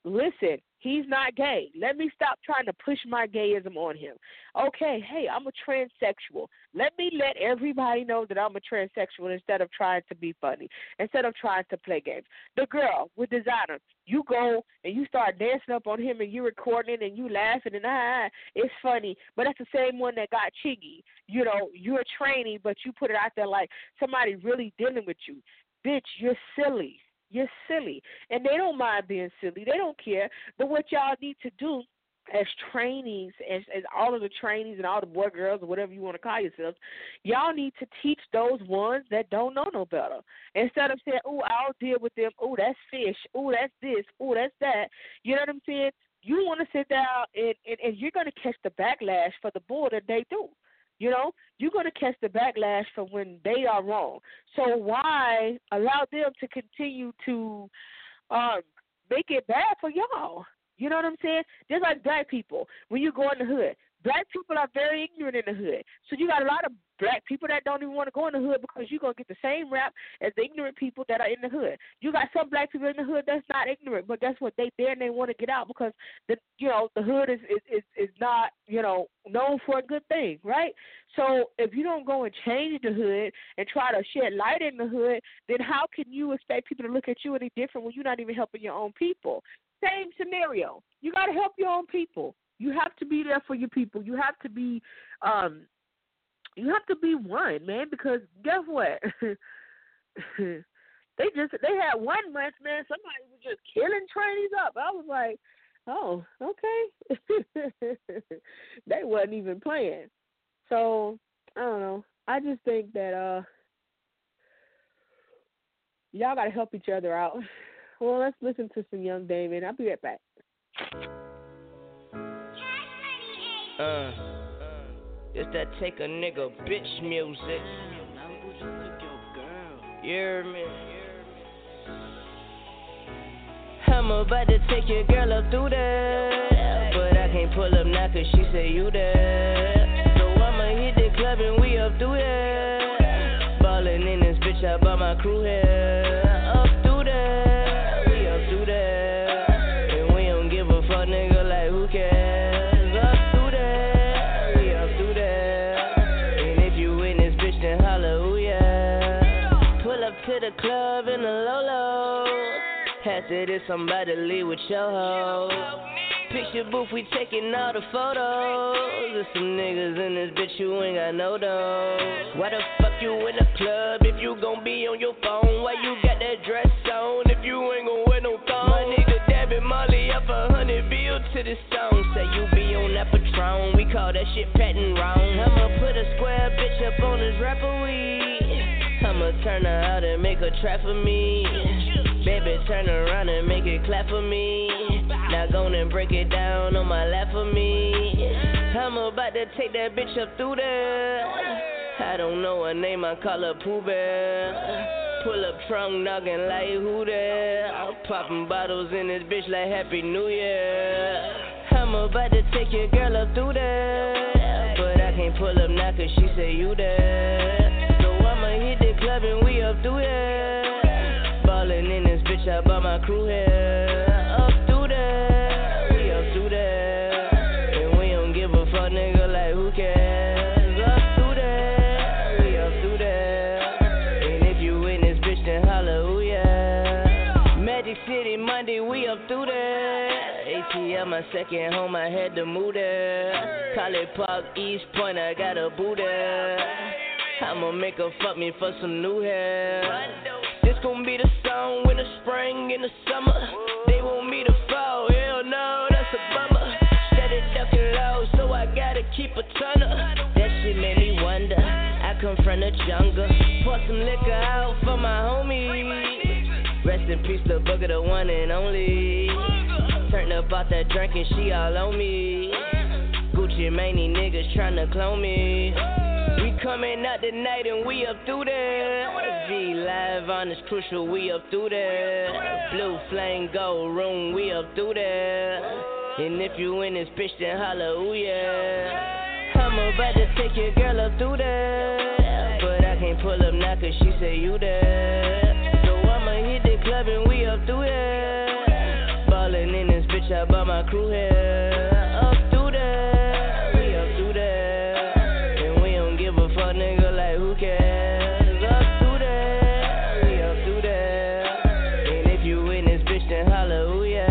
listen, he's not gay. Let me stop trying to push my gayism on him. Okay, hey, I'm a transsexual. Let me let everybody know that I'm a transsexual instead of trying to be funny, instead of trying to play games. The girl with designer, you go and you start dancing up on him and you recording it and you laughing and ah, it's funny, but that's the same one that got chiggy. You know, you're a trainee, but you put it out there like somebody really dealing with you. Bitch, you're silly. You're silly. And they don't mind being silly. They don't care. But what y'all need to do as trainees, as, as all of the trainees and all the boy, girls, or whatever you want to call yourselves, y'all need to teach those ones that don't know no better. Instead of saying, oh, I'll deal with them. Oh, that's fish. Oh, that's this. Oh, that's that. You know what I'm saying? You want to sit down and, and, and you're going to catch the backlash for the bull that they do. You know, you're going to catch the backlash for when they are wrong. So why allow them to continue to um, make it bad for y'all? You know what I'm saying? Just like black people, when you go in the hood, black people are very ignorant in the hood. So you got a lot of black people that don't even want to go in the hood because you're going to get the same rap as the ignorant people that are in the hood. You got some black people in the hood that's not ignorant, but guess what? They there and they want to get out because, the you know, the hood is, is, is, is not, you know, known for a good thing, right? So if you don't go and change the hood and try to shed light in the hood, then how can you expect people to look at you any different when you're not even helping your own people? Same scenario. You got to help your own people. You have to be there for your people. You have to be, um, you have to be one, man. Because guess what? they just they had one month, man. Somebody was just killing trainees up. I was like, oh, okay. They wasn't even playing. So I don't know. I just think that uh, y'all got to help each other out. Well, let's listen to some Young Damon. I'll be right back. Uh, it's that take a nigga bitch music. You hear me? I'm about to take your girl up through there, but I can't pull up now cause she say you there. So I'ma hit the club and we up through there. Ballin' in this bitch, I bought my crew here. Up through there, we up through there. And we don't give a fuck, nigga, like who cares? Up through there, we up through there. And if you in this bitch, then hallelujah. Pull up to the club in the Lolo. After this, I'm about to leave with your hoe. Picture booth, we taking all the photos. There's some niggas in this bitch, you ain't got no dough. Why the fuck you in the club if you gon' be on your phone? Why you got that dress on if you ain't gon' wear no thong? My nigga dabbing Molly up a hundred bill to this song. Say you be on that Patron, we call that shit patent wrong. I'ma put a square bitch up on this rapper weed. I'ma turn her out and make her trap for me. Baby, turn around and make it clap for me. Now go and break it down on my lap for me. I'm about to take that bitch up through there. I don't know her name, I call her Pooh Bear. Pull up trunk knocking like who there? I'm popping bottles in this bitch like Happy New Year. I'm about to take your girl up through there, but I can't pull up now cause she say you there. So I'ma hit the club and we up through there. Ballin' in this bitch, I bought my crew here. Up through there, we up through there. And we don't give a fuck, nigga, like who cares? Up through there, we up through there. And if you in this bitch, then hallelujah. Magic City, Monday, we up through there. A T L, my second home, I had to move there. College Park, East Point, I got a boo there. I'ma make her fuck me for some new hair. This gon' be the song in the spring, in the summer. They want me to fall, hell no, that's a bummer. Steady ducking low, so I gotta keep a ton of. That shit made me wonder, I come from the jungle. Pour some liquor out for my homie. Rest in peace, the booger, the one and only. Turned up off that drink and she all on me. Gucci Mane, niggas tryna clone me. We coming out tonight and we up through there. V live on this crucial, we up through there. Blue flame gold room, we up through there. And if you in this bitch, then hallelujah. I'm about to take your girl up through there, but I can't pull up now cause she say you there. So I'ma hit the club and we up through there. Ballin' in this my crew here. Up through there, we up through there. And we don't give a fuck, nigga, like who cares? Up through there, we up through there. And if you witness, bitch, then hallelujah.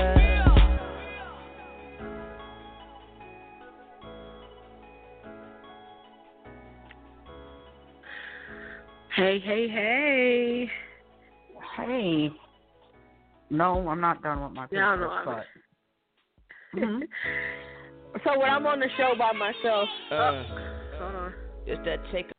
Hey, hey, hey. Hey. No, I'm not done with my Yeah, I picture, know, I know. but Mhm. So when I'm on the show by myself, Uh, oh, hold on. It's that take.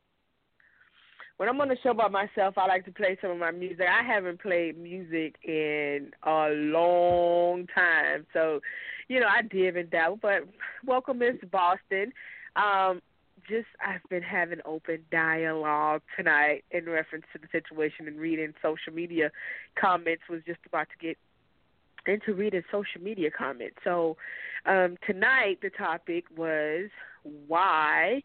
When I'm on the show by myself, I like to play some of my music. I haven't played music in a long time, so you know I dib and dabble. But welcome, Miss Boston. Um, just I've been having open dialogue tonight in reference to the situation and reading social media comments. Was just about to get into reading social media comments. So um, tonight the topic was why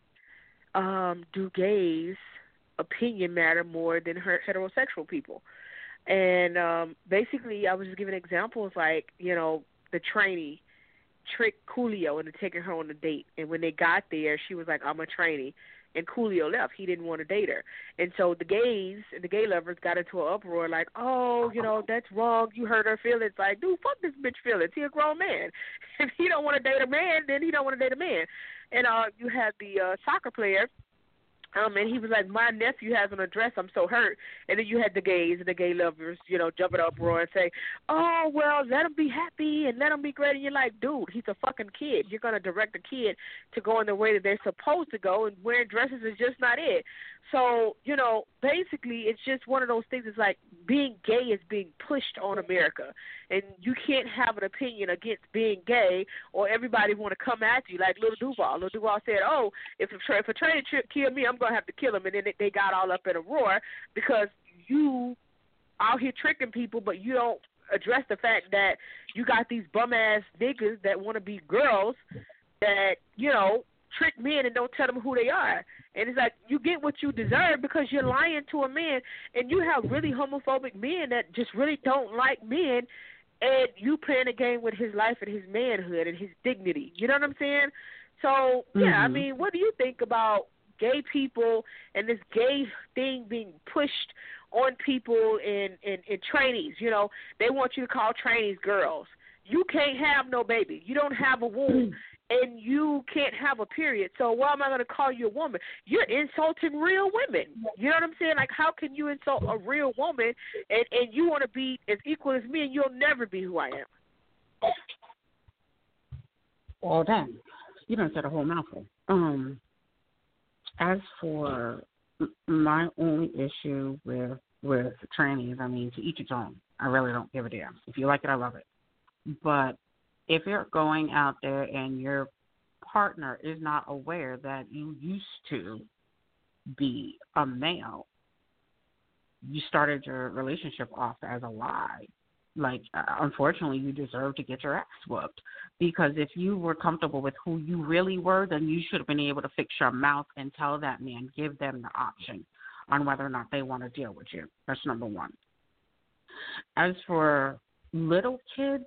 um, do gays opinion matter more than her- heterosexual people? And um, basically I was just giving examples like, you know, the trainee tricked Coolio into taking her on a date. And when they got there, she was like, I'm a trainee. And Coolio left. He didn't want to date her. And so the gays, the gay lovers got into an uproar like, oh, you know, that's wrong. You hurt her feelings. Like, dude, fuck this bitch feelings. He a grown man. If he don't want to date a man, then he don't want to date a man. And uh, you had the uh, soccer player, Um, and he was like, my nephew has an address, I'm so hurt. And then you had the gays and the gay lovers, you know, jump it up, roar, and say, oh, well, let him be happy and let him be great. And you're like, dude, he's a fucking kid. You're going to direct a kid to go in the way that they're supposed to go, and wearing dresses is just not it. So, you know, basically it's just one of those things. It's like being gay is being pushed on America. And you can't have an opinion against being gay or everybody want to come at you like Lil Duval. Lil Duval said, oh, if a, tra- if a train trip kill me, I'm going to have to kill him. And then they got all up in a roar because you out here tricking people, but you don't address the fact that you got these bum-ass niggas that want to be girls that, you know, trick men and don't tell them who they are. And it's like you get what you deserve because you're lying to a man, and you have really homophobic men that just really don't like men, and you playing a game with his life and his manhood and his dignity. You know what I'm saying? So, yeah, mm-hmm. I mean, what do you think about gay people and this gay thing being pushed on people in, in, in trainees? You know, they want you to call trainees girls. You can't have no baby. You don't have a womb. And you can't have a period, so why am I going to call you a woman? You're insulting real women. You know what I'm saying? Like, how can you insult a real woman and, and you want to be as equal as me and you'll never be who I am? Well, then, you done said a whole mouthful. Um, as for my only issue with, with trannies, I mean, to each its own. I really don't give a damn. If you like it, I love it. But if you're going out there and your partner is not aware that you used to be a male, you started your relationship off as a lie. Like, uh, unfortunately, you deserve to get your ass whooped. Because if you were comfortable with who you really were, then you should have been able to fix your mouth and tell that man, give them the option on whether or not they want to deal with you. That's number one. As for little kids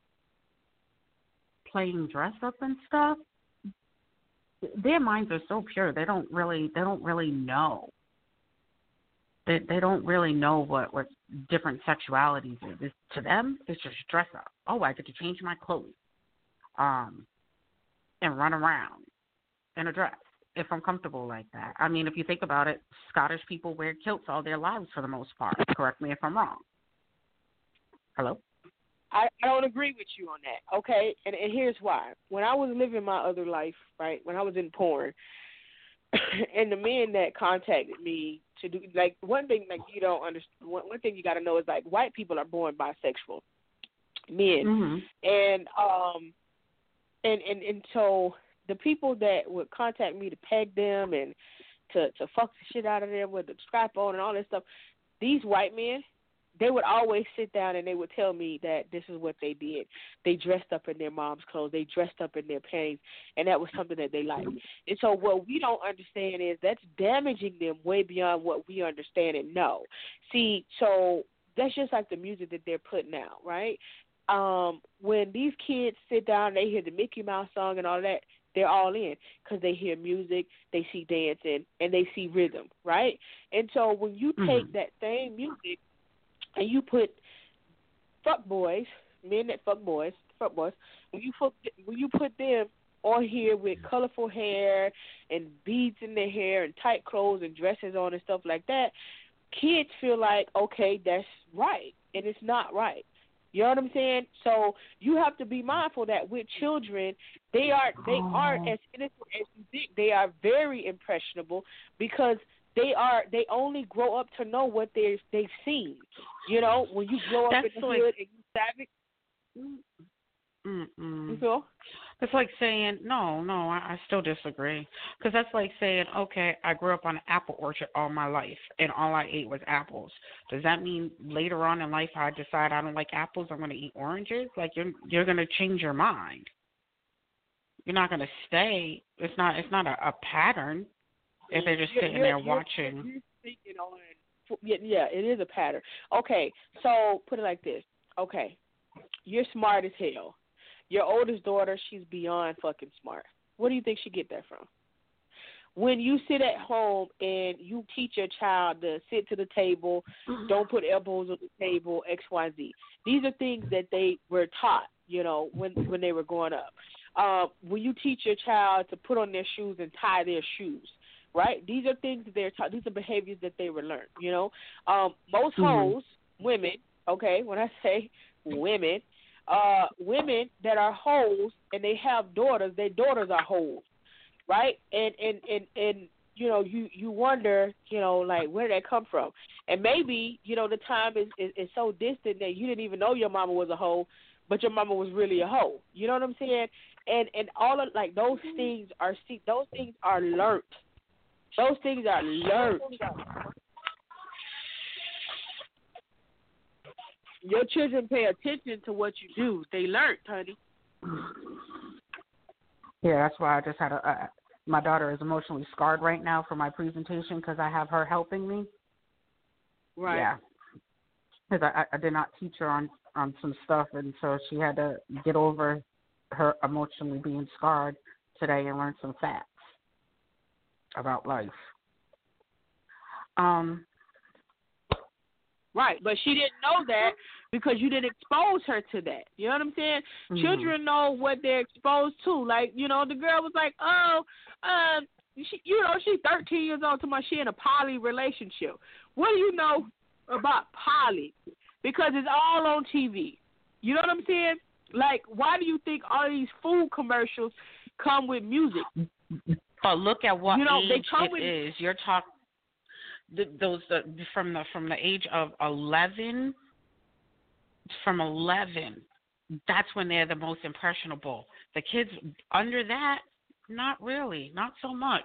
playing dress up and stuff, their minds are so pure. They don't really, they don't really know. They they don't really know what, what different sexualities is. It's, to them, it's just dress up. Oh, I get to change my clothes, um, and run around in a dress if I'm comfortable like that. I mean, if you think about it, Scottish people wear kilts all their lives for the most part. Correct me if I'm wrong. Hello? I, I don't agree with you on that, okay? And, and here's why. When I was living my other life, right, when I was in porn, and the men that contacted me to do, like, one thing, like, you don't understand, one, one thing you got to know is, like, white people are born bisexual men. Mm-hmm. And, um, and, and, and so the people that would contact me to peg them and to, to fuck the shit out of them with the strap on and all this stuff, these white men, they would always sit down and they would tell me that this is what they did. They dressed up in their mom's clothes. They dressed up in their panties, and that was something that they liked. And so what we don't understand is that's damaging them way beyond what we understand and know. See, so that's just like the music that they're putting out, right? um, when these kids sit down, they hear the Mickey Mouse song and all that, they're all in because they hear music, they see dancing, and they see rhythm, right? And so when you take Mm-hmm. that same music and you put fuck boys, men that fuck boys, fuck boys, when you put when you put them on here with colorful hair and beads in their hair and tight clothes and dresses on and stuff like that, kids feel like, okay, that's right, and it's not right. You know what I'm saying? So you have to be mindful that with children, they are they aren't as innocent as you think. They are very impressionable because they are they only grow up to know what they they've seen. You know, when you grow up That's in the like, hood and you savage, mm-mm. you feel? It's like saying, no, no, I, I still disagree. Because that's like saying, okay, I grew up on an apple orchard all my life, and all I ate was apples. Does that mean later on in life I decide I don't like apples, I'm going to eat oranges? Like, you're you're going to change your mind. You're not going to stay. It's not It's not a, a pattern if they're just You're, sitting you're, there you're, watching. You're speaking on, yeah, yeah, it is a pattern. Okay, so put it like this. Okay, you're smart as hell. Your oldest daughter, she's beyond fucking smart. Where do you think she get that from? When you sit at home and you teach your child to sit to the table, don't put elbows on the table, X, Y, Z. These are things that they were taught, you know, when when they were growing up. Uh, when you teach your child to put on their shoes and tie their shoes, right? These are things that they're taught. These are behaviors that they were learned, you know. Um, most Mm-hmm. hoes, women, okay, when I say women, Uh, women that are hoes and they have daughters, their daughters are hoes, right? And and and and you know, you you wonder, you know, like where did that come from? And maybe you know the time is, is is so distant that you didn't even know your mama was a hoe, but your mama was really a hoe. You know what I'm saying? And and all of like those things are see those things are learned. Those things are learned. Your children pay attention to what you do. They learn, honey. Yeah, that's why I just had a, a my daughter is emotionally scarred right now for my presentation because I have her helping me. Right. Yeah. Because I, I did not teach her on, on some stuff, and so she had to get over her emotionally being scarred today and learn some facts about life. Um. Right, but she didn't know that because you didn't expose her to that. You know what I'm saying? Mm-hmm. Children know what they're exposed to. Like, you know, the girl was like, oh, um, she, you know, she's thirteen years old, to my she in a poly relationship. What do you know about poly? Because it's all on T V. You know what I'm saying? Like, why do you think all these food commercials come with music? But look at what you know, age they come it with, is. You're talking. The, those the, from the from the age of eleven, from eleven, that's when they're the most impressionable. The kids under that, not really, not so much.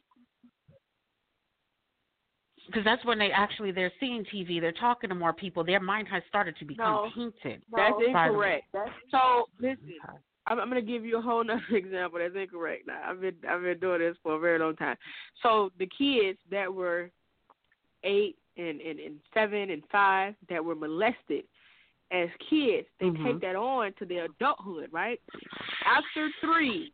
Because that's when they actually they're seeing T V, they're talking to more people. Their mind has started to become no, tainted. That's by incorrect. The, that's, so listen. I'm, I'm going to give you a whole nother example that's incorrect. Now, I've been I've been doing this for a very long time. So the kids that were eight and, and, and seven and five that were molested as kids, they mm-hmm. take that on to their adulthood, right? After three,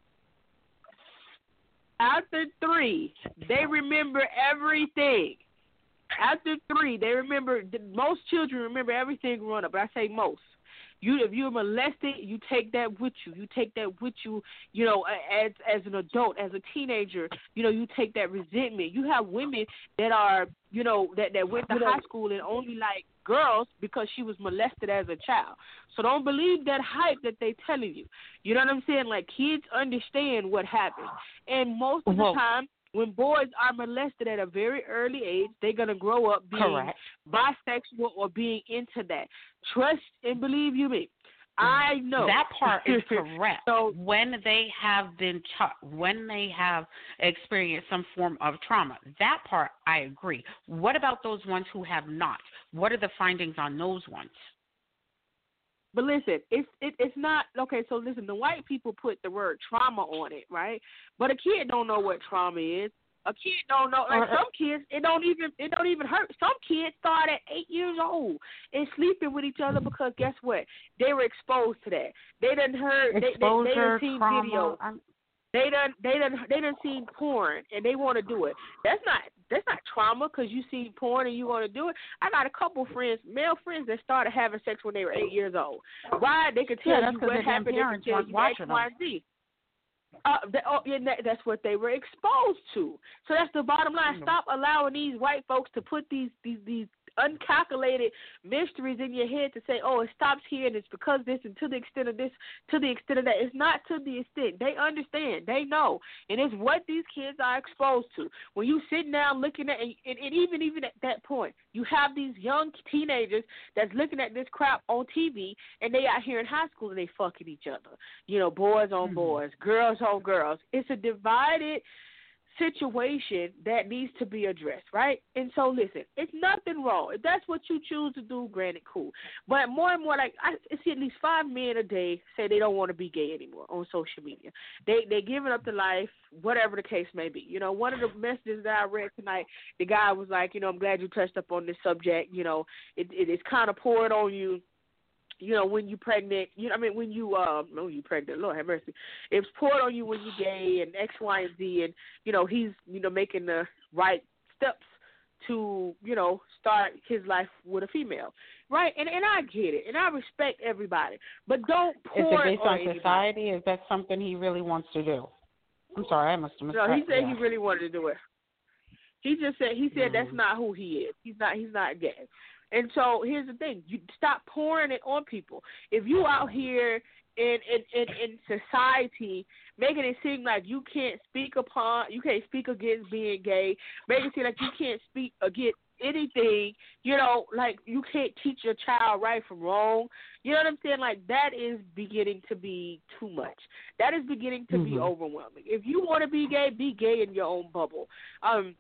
after three, they remember everything. After three, they remember. Most children remember everything growing up, but I say most. You, if you're molested, you take that with you. You take that with you, you know, as as an adult, as a teenager. You know, you take that resentment. You have women that are, you know, that, that went to high school and only like girls because she was molested as a child. So don't believe that hype that they telling you. You know what I'm saying? Like, kids understand what happened. And most of the well, time, when boys are molested at a very early age, they're going to grow up being correct. bisexual or being into that. Trust and believe you me. I know. That part is correct. So, when they have been taught, when they have experienced some form of trauma, that part I agree. What about those ones who have not? What are the findings on those ones? But listen, it's it, it's not okay. So listen, the white people put the word trauma on it, right? But a kid don't know what trauma is. A kid don't know. Like Or- some kids, it don't even it don't even hurt. Some kids start at eight years old and sleeping with each other because guess what? They were exposed to that. They done heard. They, Exposure, they, they done seen trauma. videos. I'm- They done they done they done seen porn and they want to do it. That's not that's not trauma because you see porn and you want to do it. I got a couple friends, male friends, that started having sex when they were eight years old. Why? They could tell Yeah, that's you 'cause what their damn happened. They parents could tell weren't you X, watching Y, and Z. Uh, they, oh, yeah, that, that's what they were exposed to. So that's the bottom line. Mm-hmm. Stop allowing these white folks to put these these these uncalculated mysteries in your head to say, oh, it stops here and it's because this and to the extent of this, to the extent of that. It's not to the extent. They understand. They know. And it's what these kids are exposed to. When you sit down looking at, and, and, and even even at that point, you have these young teenagers that's looking at this crap on T V and they out here in high school and they fucking each other. You know, boys on Mm-hmm. boys, girls on girls. It's a divided situation that needs to be addressed, right? And so, listen, it's nothing wrong. If that's what you choose to do, granted, cool. But more and more, like, I see at least five men a day say they don't want to be gay anymore on social media. They, they're giving up the life, whatever the case may be. You know, one of the messages that I read tonight, the guy was like, you know, I'm glad you touched up on this subject. You know, it, it it's kind of poured on you. You know, when you pregnant, you know, I mean, when you, uh, no, you pregnant, Lord have mercy. It's poured on you when you gay and X, Y, and Z, and, you know, he's, you know, making the right steps to, you know, start his life with a female, right? And and I get it, and I respect everybody, but don't Is pour it based on on anybody. society? Is that something he really wants to do? I'm sorry, I must have missed No, that. he said Yeah. he really wanted to do it. He just said, he said Mhm. that's not who he is. He's not, he's not gay. And so here's the thing: you stop pouring it on people. If you out here in in, in in society making it seem like you can't speak upon, you can't speak against being gay, making it seem like you can't speak against anything, you know, like you can't teach your child right from wrong. You know what I'm saying? Like that is beginning to be too much. That is beginning to be Mhm. overwhelming. If you want to be gay, be gay in your own bubble. Um.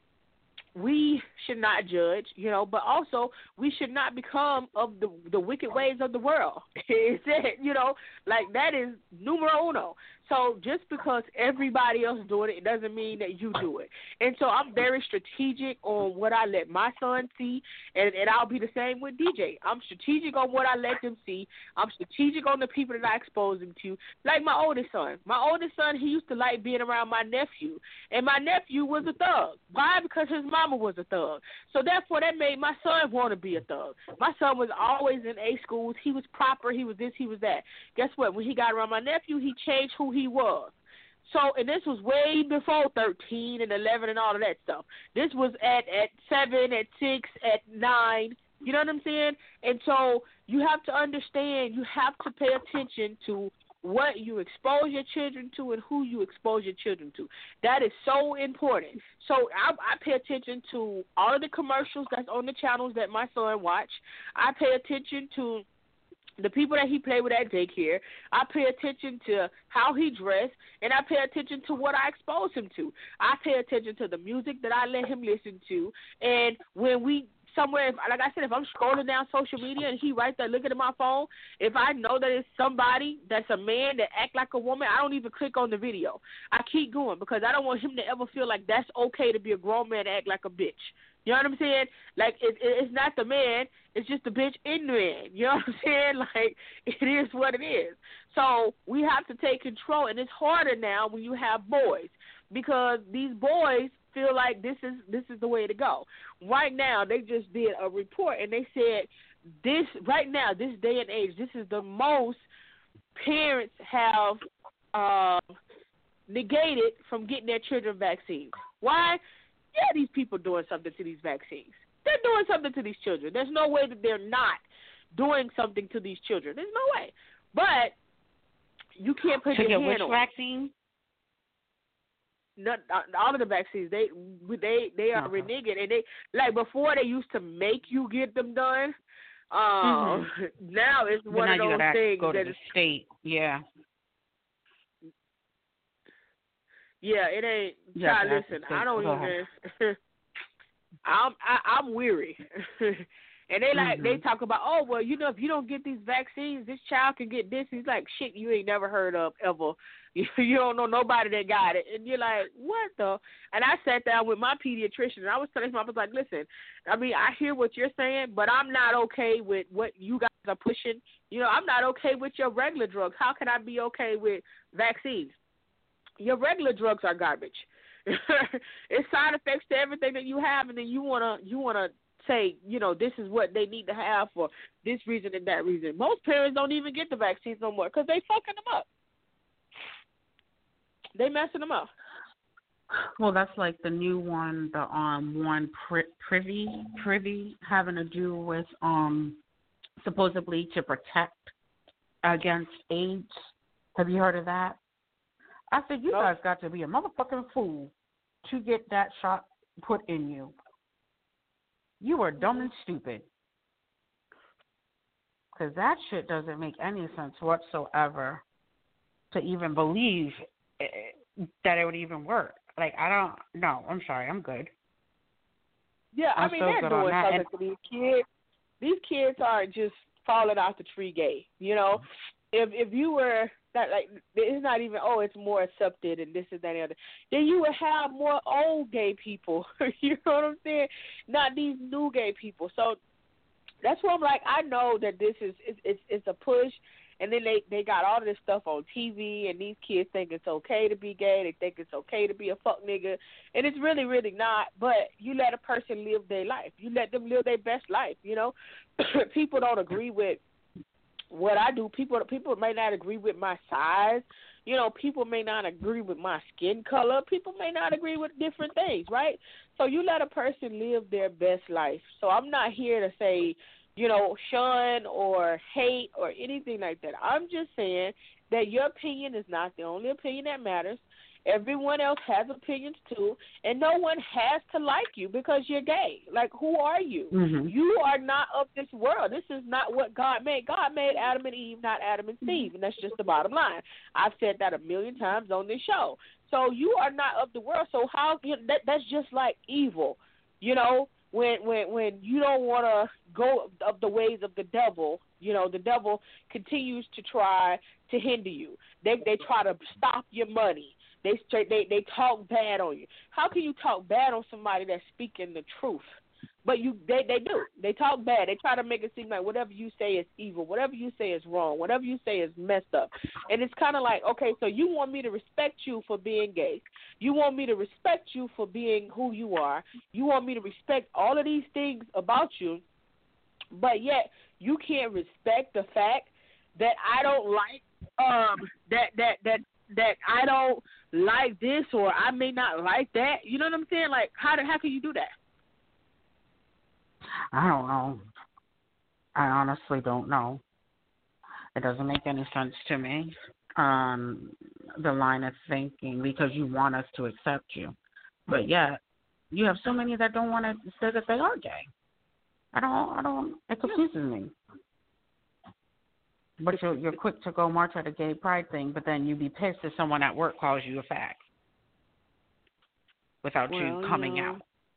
We should not judge, you know, but also we should not become of the the wicked ways of the world. Is it, you know, like that is numero uno. So just because everybody else is doing it, it doesn't mean that you do it. And so I'm very strategic on what I let my son see, and, and I'll be the same with D J. I'm strategic on what I let them see. I'm strategic on the people that I expose them to. Like my oldest son. My oldest son, he used to like being around my nephew, and my nephew was a thug. Why? Because his mama was a thug. So therefore that made my son want to be a thug. My son was always in A schools. He was proper. He was this. He was that. Guess what? When he got around my nephew, he changed who he was. So, and this was way before thirteen and eleven and all of that stuff. This was at, at seven, at six, at nine. You know what I'm saying? And so you have to understand, you have to pay attention to what you expose your children to and who you expose your children to. That is so important. So I, I pay attention to all of the commercials that's on the channels that my son watch. I pay attention to the people that he played with at daycare. I pay attention to how he dressed, and I pay attention to what I expose him to. I pay attention to the music that I let him listen to, and when we somewhere, like I said, if I'm scrolling down social media and he right there looking at my phone, if I know that it's somebody that's a man that act like a woman, I don't even click on the video. I keep going because I don't want him to ever feel like that's okay to be a grown man and act like a bitch. You know what I'm saying? Like, it, it, it's not the man. It's just the bitch in the man. You know what I'm saying? Like, it is what it is. So we have to take control, and it's harder now when you have boys because these boys feel like this is this is the way to go. Right now, they just did a report, and they said this right now, this day and age, this is the most parents have uh, negated from getting their children vaccines. Why? Yeah, these people doing something to these vaccines. They're doing something to these children. There's no way that they're not doing something to these children. There's no way. But you can't put to your get hand which on vaccine? Not, all of the vaccines, they they they are Okay. reneging, and they like before they used to make you get them done. Um, Mhm. Now it's But one now of you those gotta things go to that the is, state. Yeah. yeah, it ain't. Yeah, Child, that's listen, the I don't state. Go even. I'm I, I'm weary, And they like mm-hmm. they talk about, oh well, you know, if you don't get these vaccines, this child can get this. He's like, shit, you ain't never heard of ever. You, you don't know nobody that got it, and you're like, what the? And I sat down with my pediatrician, and I was telling him, I was like, listen, I mean, I hear what you're saying, but I'm not okay with what you guys are pushing. You know, I'm not okay with your regular drugs. How can I be okay with vaccines? Your regular drugs are garbage. It's side effects to everything that you have, and then you wanna you wanna say, you know, this is what they need to have for this reason and that reason. Most parents don't even get the vaccines no more because they fucking them up. They messing them up. Well, that's like the new one, the um one pri- privy privy having to do with um supposedly to protect against AIDS. Have you heard of that? I said, you nope. guys got to be a motherfucking fool to get that shot put in you. You are dumb and stupid. Because that shit doesn't make any sense whatsoever to even believe that it would even work. Like, I don't, no, I'm sorry, I'm good. Yeah, I I'm mean, so they're good doing on that. something to these kids. These kids are just falling out the tree gay, you know? If if you were, that like, it's not even, oh, it's more accepted and this and that and the other, then you would have more old gay people, you know what I'm saying? Not these new gay people. So that's why I'm like, I know that this is, it's, it's, it's a push. And then they, they got all of this stuff on T V, and these kids think it's okay to be gay. They think it's okay to be a fuck nigga. And it's really, really not. But you let a person live their life. You let them live their best life, you know. People don't agree with what I do. People people may not agree with my size. You know, people may not agree with my skin color. People may not agree with different things, right? So you let a person live their best life. So I'm not here to say, you know, shun or hate or anything like that. I'm just saying that your opinion is not the only opinion that matters. Everyone else has opinions too, and no one has to like you because you're gay. Like, who are you? Mm-hmm. You are not of this world. This is not what God made. God made Adam and Eve, not Adam and Steve, and that's just the bottom line. I've said that a million times on this show. So you are not of the world. So how you know, that that's just like evil, you know. When when when you don't want to go of the ways of the devil, you know, the devil continues to try to hinder you. They they try to stop your money. They straight they they talk bad on you. How can you talk bad on somebody that's speaking the truth? But you they they do. They talk bad. They try to make it seem like whatever you say is evil, whatever you say is wrong, whatever you say is messed up. And it's kind of like, okay, so you want me to respect you for being gay. You want me to respect you for being who you are. You want me to respect all of these things about you, but yet you can't respect the fact that I don't like um that that that that I don't like this, or I may not like that. You know what I'm saying? Like, how how can you do that? I don't know. I honestly don't know. It doesn't make any sense to me. Um, the line of thinking, because you want us to accept you, but yet you have so many that don't want to say that they are gay. I don't. I don't. It confuses me. But you're you're quick to go march at a gay pride thing, but then you be pissed if someone at work calls you a fag without well, you coming you know. out.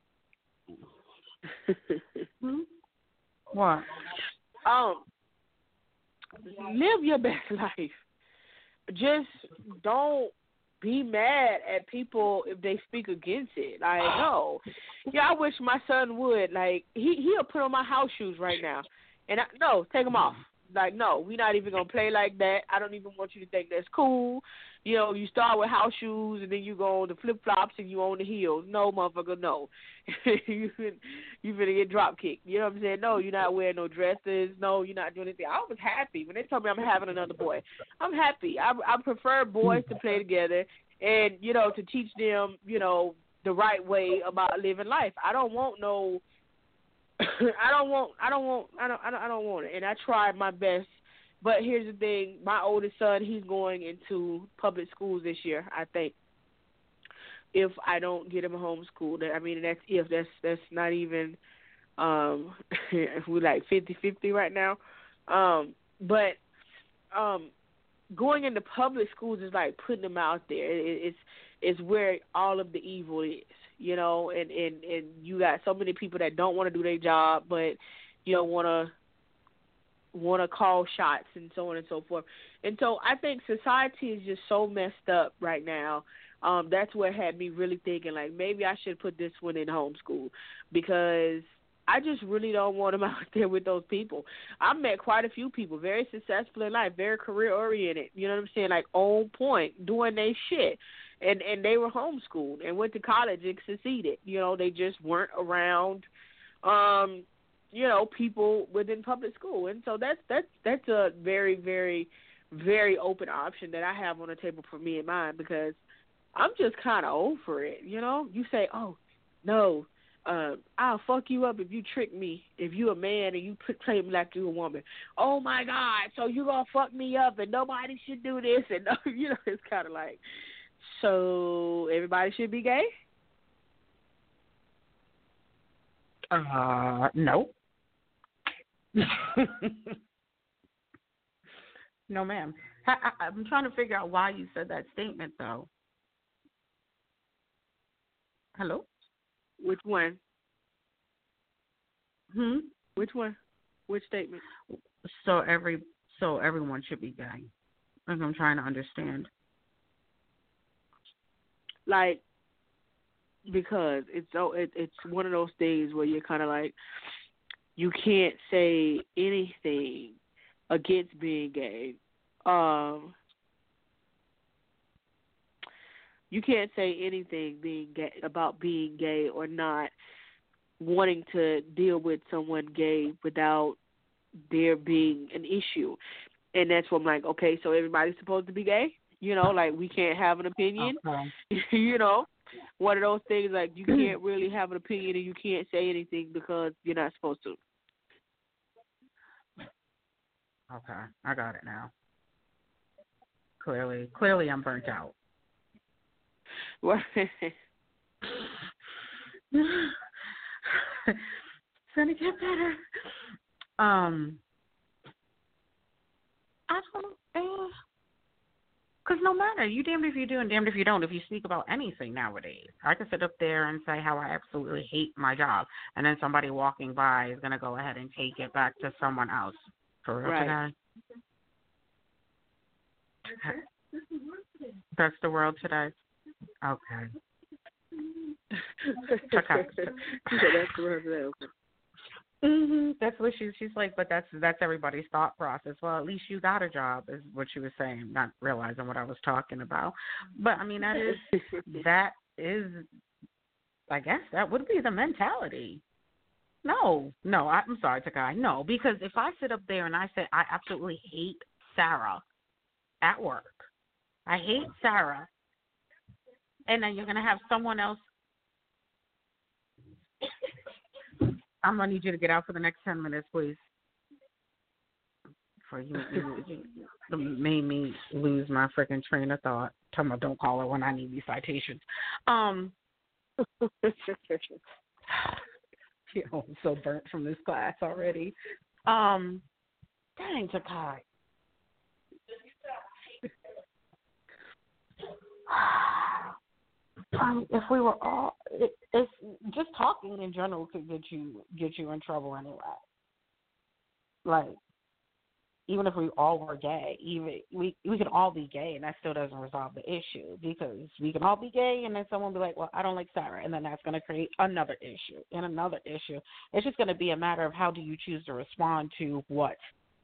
hmm? What? Um, live your best life. Just don't be mad at people if they speak against it. Like, no. Yeah, I wish my son would. Like, he, he'll put on my house shoes right now. And, I, no, take them off. Like, no, we're not even going to play like that. I don't even want you to think that's cool. You know, you start with house shoes, and then you go on the flip-flops, and you on the heels. No, motherfucker, no. you you finna get drop kicked. You know what I'm saying? No, you're not wearing no dresses. No, you're not doing anything. I was happy when they told me I'm having another boy. I'm happy. I, I prefer boys to play together and, you know, to teach them, you know, the right way about living life. I don't want no I don't want I don't want I don't I don't I don't want it. And I tried my best. But here's the thing, my oldest son, he's going into public schools this year, I think. If I don't get him a homeschool, I mean, that's if. That's that's not even, um, we're like fifty-fifty right now. Um, but um, going into public schools is like putting them out there. It, it's it's where all of the evil is, you know, and, and, and you got so many people that don't want to do their job, but you know, want to want to call shots and so on and so forth. And so I think society is just so messed up right now. Um, that's what had me really thinking, like, maybe I should put this one in homeschool because I just really don't want them out there with those people. I've met quite a few people, very successful in life, very career-oriented, you know what I'm saying, like on point, doing their shit. And and they were homeschooled and went to college and succeeded. You know, they just weren't around, um, you know, people within public school. And so that's, that's, that's a very, very, very open option that I have on the table for me and mine because I'm just kind of over it, you know. You say, oh, no, uh, I'll fuck you up if you trick me, if you a man and you play me like you a woman. Oh, my God, so you going to fuck me up and nobody should do this. And, you know, it's kind of like, so everybody should be gay? Uh, no. No, ma'am. I, I, I'm trying to figure out why you said that statement, though. Hello? Which one? Hmm? Which one? Which statement? So every so everyone should be gay. Like I'm trying to understand. Like, because it's so it, it's one of those things where you're kind of like, you can't say anything against being gay. Um, you can't say anything being gay about being gay or not wanting to deal with someone gay without there being an issue. And that's what I'm like, okay, so everybody's supposed to be gay? You know, like we can't have an opinion. Okay. You know, one of those things like you can't really have an opinion and you can't say anything because you're not supposed to. Okay, I got it now. Clearly, clearly I'm burnt out. It's gonna get better. Um, I don't know. Because no matter, you damned if you do and damned if you don't, if you speak about anything nowadays. I can sit up there and say how I absolutely hate my job, and then somebody walking by is going to go ahead and take it back to someone else. For real right. today? That's the world today? Okay. Okay. That's the world today, okay. Mm-hmm. That's what she, she's like, but that's that's everybody's thought process. Well, at least you got a job, is what she was saying, not realizing what I was talking about. But, I mean, that is, that is, I guess that would be the mentality. No, no, I, I'm sorry, Takai, no, because if I sit up there and I say I absolutely hate Sarah at work, I hate Sarah, and then you're going to have someone else, I'm going to need you to get out for the next ten minutes, please. For you, you, you, you made me lose my freaking train of thought. Tell me, don't call her when I need these citations. Um, you know, I'm so burnt from this class already. Um, dang, Takai. Um, if we were all, it, it's just talking in general could get you get you in trouble anyway. Like, even if we all were gay, even we we could all be gay, and that still doesn't resolve the issue because we can all be gay, and then someone will be like, "Well, I don't like Sarah," and then that's going to create another issue and another issue. It's just going to be a matter of how do you choose to respond to what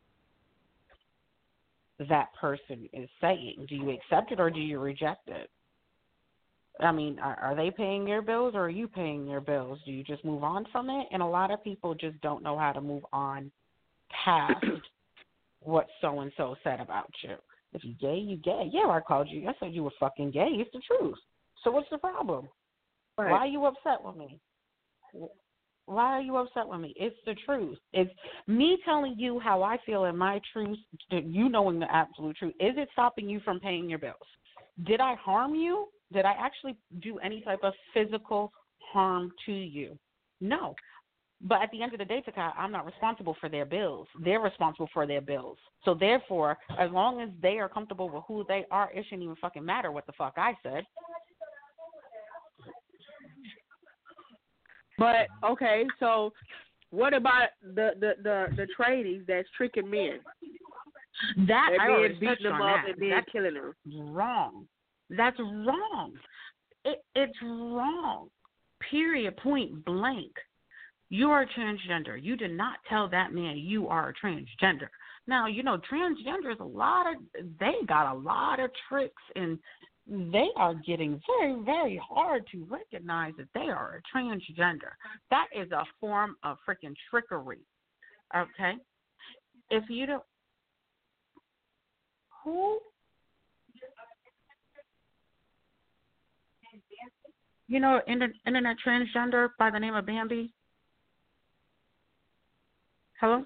that person is saying. Do you accept it or do you reject it? I mean, are, are they paying your bills or are you paying your bills? Do you just move on from it? And a lot of people just don't know how to move on past what so-and-so said about you. If you gay, you gay. Yeah, I called you. I said you were fucking gay. It's the truth. So what's the problem? Right. Why are you upset with me? Why are you upset with me? It's the truth. It's me telling you how I feel and my truth, you knowing the absolute truth. Is it stopping you from paying your bills? Did I harm you? Did I actually do any type of physical harm to you? No. But at the end of the day, Takai, I'm not responsible for their bills. They're responsible for their bills. So therefore, as long as they are comfortable with who they are, it shouldn't even fucking matter what the fuck I said. But, okay, so What about the the the, the tradies that's tricking men? That and I then already beating touched them on up that. and then That's killing them. wrong. That's wrong. It, it's wrong. Period. Point blank. You are transgender. You did not tell that man you are a transgender. Now, you know, transgenders, a lot of, they got a lot of tricks, and they are getting very, very hard to recognize that they are a transgender. That is a form of freaking trickery, okay? If you don't, who? You know, inter- internet transgender by the name of Bambi? Hello?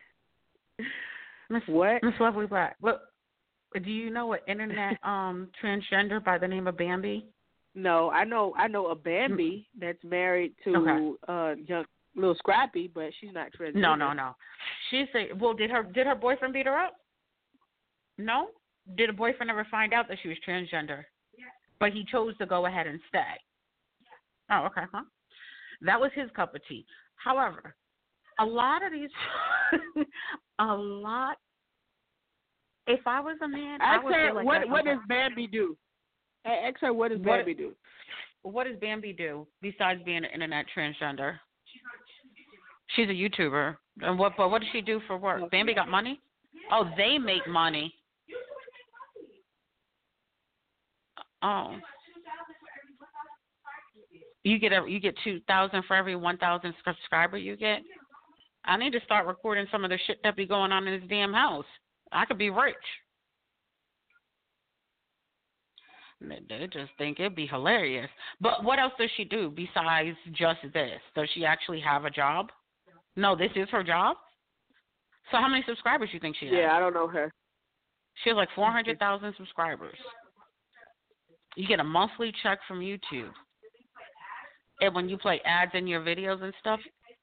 Miss What? Miss Lovely Black. Look, do you know an internet um transgender by the name of Bambi? No, I know I know a Bambi that's married to Okay. uh young little Scrappy, but she's not transgender. No, no, no. She's a, well, did her did her boyfriend beat her up? No? Did her boyfriend ever find out that she was transgender? But he chose to go ahead and stay. Oh, okay, huh? That was his cup of tea. However, a lot of these, a lot. If I was a man, I Ask would her feel like what that. what does Bambi do? Ask her what does What- Bambi do? What does Bambi do besides being an internet transgender? She's a YouTuber. And what? But what does she do for work? Bambi got money? Oh, they make money. Oh. You get a, you get two thousand for every one thousand subscriber you get. I need to start recording some of the shit that be going on in this damn house. I could be rich. They just think it'd be hilarious. But what else does she do besides just this? Does she actually have a job? No, this is her job? So how many subscribers do you think she has? Yeah, I don't know her. She has like four hundred thousand subscribers. You get a monthly check from YouTube. And when you play ads in your videos and stuff,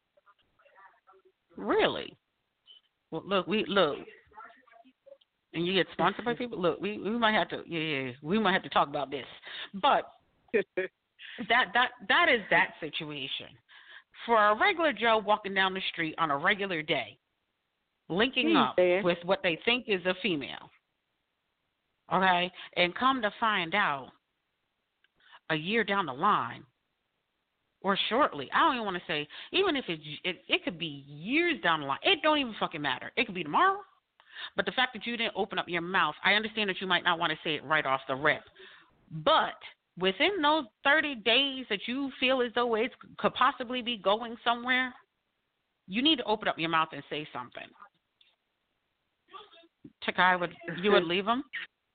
really? Well, look, we look, and you get sponsored by people. Look, we we might have to, yeah, yeah, we might have to talk about this. But that that that is that situation. For a regular Joe walking down the street on a regular day, linking He's up there. with what they think is a female, okay, and come to find out a year down the line, or shortly, I don't even want to say, even if it, it it could be years down the line. It don't even fucking matter. It could be tomorrow. But the fact that you didn't open up your mouth, I understand that you might not want to say it right off the rip. But within those thirty days that you feel as though it could possibly be going somewhere, you need to open up your mouth and say something. Takai, would you would leave them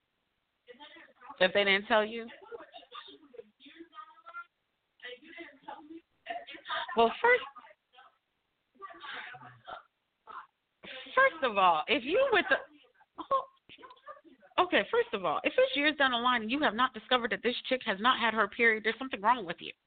if they didn't tell you? Well, first, first of all, if you with the, oh, okay, first of all, if it's years down the line and you have not discovered that this chick has not had her period, there's something wrong with you.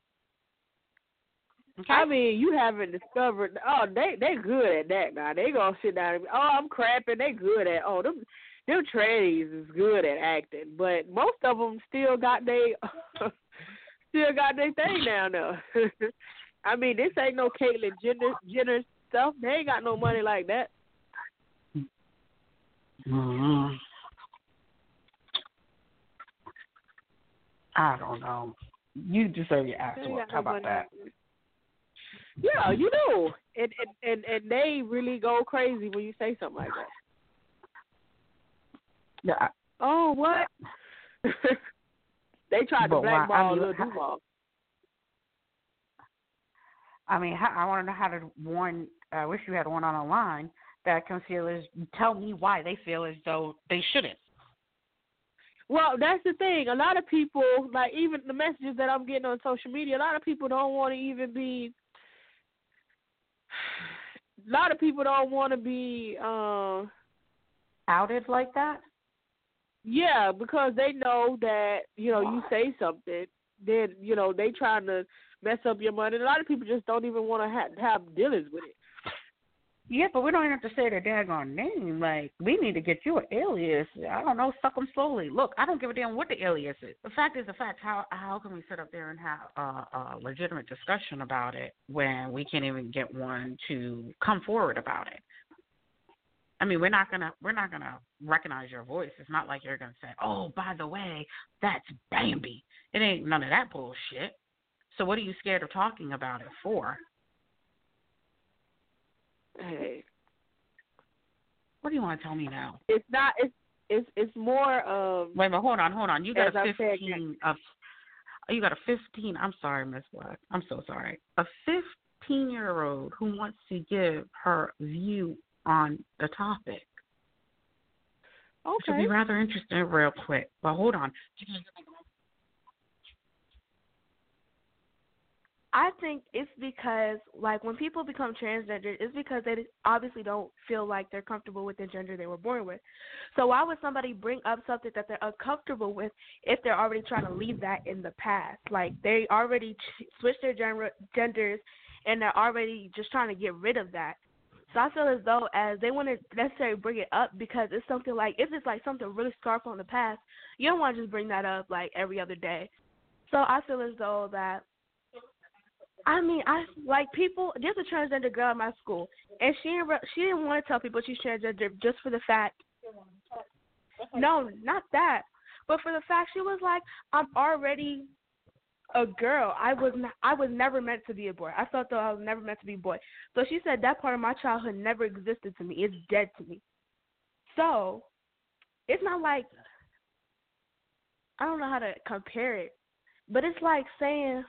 Okay? I mean, you haven't discovered. Oh, they they good at that now. They gonna sit down and be, oh, I'm crapping. They good at oh them them tradies is good at acting, but most of them still got they still got their thing down there. I mean, this ain't no Caitlyn Jenner, Jenner stuff. They ain't got no money like that. Mm-hmm. I don't know. You deserve your ass whooped. How about that? Yeah, you do. And, and and and they really go crazy when you say something like that. Yeah. Oh, what? They tried to But why- blackball I mean, Lil how- Duval. I mean, how, I want to know how to warn. I wish you had one on the line that can feel as tell me why they feel as though they shouldn't. Well, that's the thing. A lot of people, like even the messages that I'm getting on social media, a lot of people don't want to even be. A lot of people don't want to be uh, outed like that. Yeah, because they know that you know you say something, then you know they trying to mess up your money. And a lot of people just don't even want to have, have dealings with it. Yeah, but we don't even have to say their daggone name. Like, we need to get you an alias. I don't know, suck them slowly. Look, I don't give a damn what the alias is. The fact is the fact. How how can we sit up there and have a, a legitimate discussion about it when we can't even get one to come forward about it? I mean, we're not gonna we're not gonna recognize your voice. It's not like you're gonna say, "Oh, by the way, that's Bambi." It ain't none of that bullshit. So what are you scared of talking about it for? Hey, what do you want to tell me now? It's not. It's it's it's more. Um, Wait a minute. Hold on. Hold on. You got a as I said, fifteen of. You got a fifteen. I'm sorry, Miss Black. I'm so sorry. A fifteen-year-old who wants to give her view on the topic. Okay. Should be rather interesting, real quick. But hold on. I think it's because, like, when people become transgender, it's because they obviously don't feel like they're comfortable with the gender they were born with. So why would somebody bring up something that they're uncomfortable with if they're already trying to leave that in the past? Like, they already ch- switched their gender- genders, and they're already just trying to get rid of that. So I feel as though as they want to necessarily bring it up because it's something like, if it's like something really scarred from the past, you don't want to just bring that up like every other day. So I feel as though that, I mean, I like people. There's a transgender girl in my school, and she didn't, she didn't want to tell people she's transgender just for the fact. No, not that, but for the fact she was like, I'm already a girl. I was not, I was never meant to be a boy. I felt though I was never meant to be a boy. So she said that part of my childhood never existed to me. It's dead to me. So it's not like, I don't know how to compare it, but it's like saying,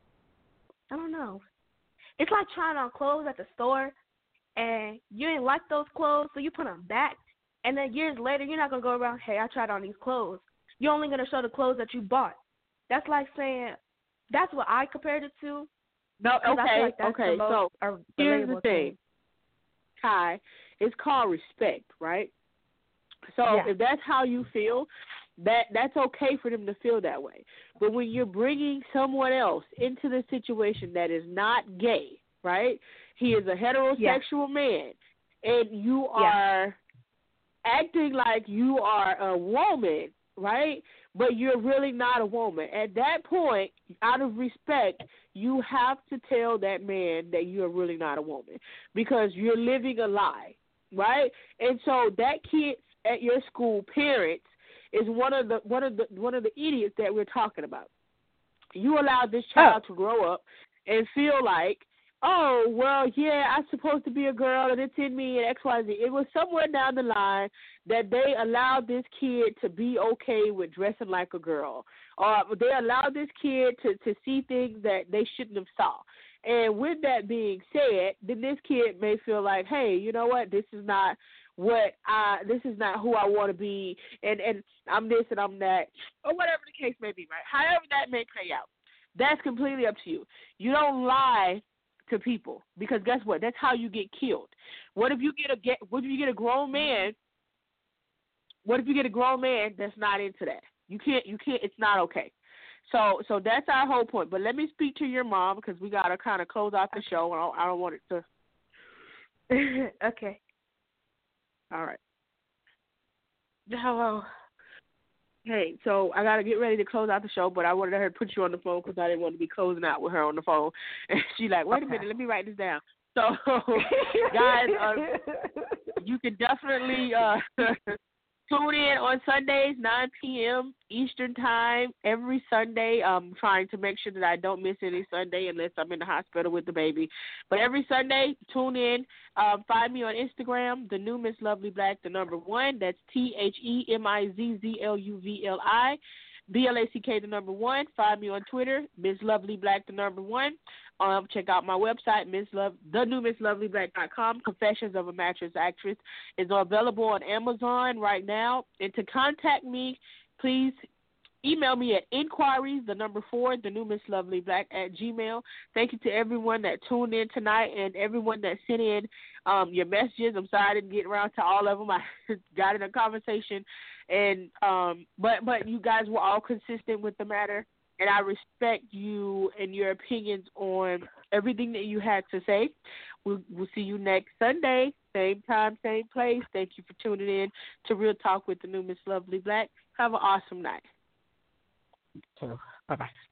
I don't know. It's like trying on clothes at the store, and you didn't like those clothes, so you put them back. And then years later, you're not going to go around, hey, I tried on these clothes. You're only going to show the clothes that you bought. That's like saying, that's what I compared it to. No, okay, I feel like that's okay. the most, so uh, here's the thing. thing. Kai, it's called respect, right? So Yeah. if that's how you feel, that that's okay for them to feel that way. But when you're bringing someone else into the situation that is not gay, right? He is a heterosexual yeah. man, and you are yeah. acting like you are a woman, right? But you're really not a woman. At that point, out of respect, you have to tell that man that you're really not a woman because you're living a lie, right? And so that kid at your school, parents, is one of the one of the one of the idiots that we're talking about. You allowed this child oh. to grow up and feel like, oh, well, yeah, I'm supposed to be a girl and it's in me and X, Y, Z. It was somewhere down the line that they allowed this kid to be okay with dressing like a girl. Or they allowed this kid to, to see things that they shouldn't have saw. And with that being said, then this kid may feel like, hey, you know what, this is not what I, this is not who I want to be, and, and I'm this and I'm that, or whatever the case may be, right? However that may play out, that's completely up to you. You don't lie to people because guess what? That's how you get killed. What if you get a get? What if you get a grown man? What if you get a grown man that's not into that? You can't. You can't. It's not okay. So, so that's our whole point. But let me speak to your mom because we gotta kind of close out the show. I don't, I don't want it to. Okay. All right. Hello. Hey, so I got to get ready to close out the show, but I wanted her to put you on the phone because I didn't want to be closing out with her on the phone. And she's like, wait a minute, let me write this down. So, guys, uh, you can definitely uh, tune in on Sundays, nine p.m. Eastern Time, every Sunday. I'm trying to make sure that I don't miss any Sunday unless I'm in the hospital with the baby. But every Sunday, tune in. Um, find me on Instagram, the new Miss Lovely Black, the number one. That's T H E M I Z Z L U V L I. B L A C K, the number one. Find me on Twitter, Miss Lovely Black, the number one. Um, check out my website, Miss Love, the new Miss Lovely Black dot com. Confessions of a Mattress Actress is available on Amazon right now. And to contact me, please email me at inquiries, the number four, the new Miss Lovely Black at Gmail. Thank you to everyone that tuned in tonight and everyone that sent in um, your messages. I'm sorry I didn't get around to all of them. I got in a conversation, and um, but but you guys were all consistent with the matter. and I respect you and your opinions on everything that you had to say. We'll, we'll see you next Sunday, same time, same place. Thank you for tuning in to Real Talk with the new Miss Lovely Black. Have an awesome night. So, bye-bye.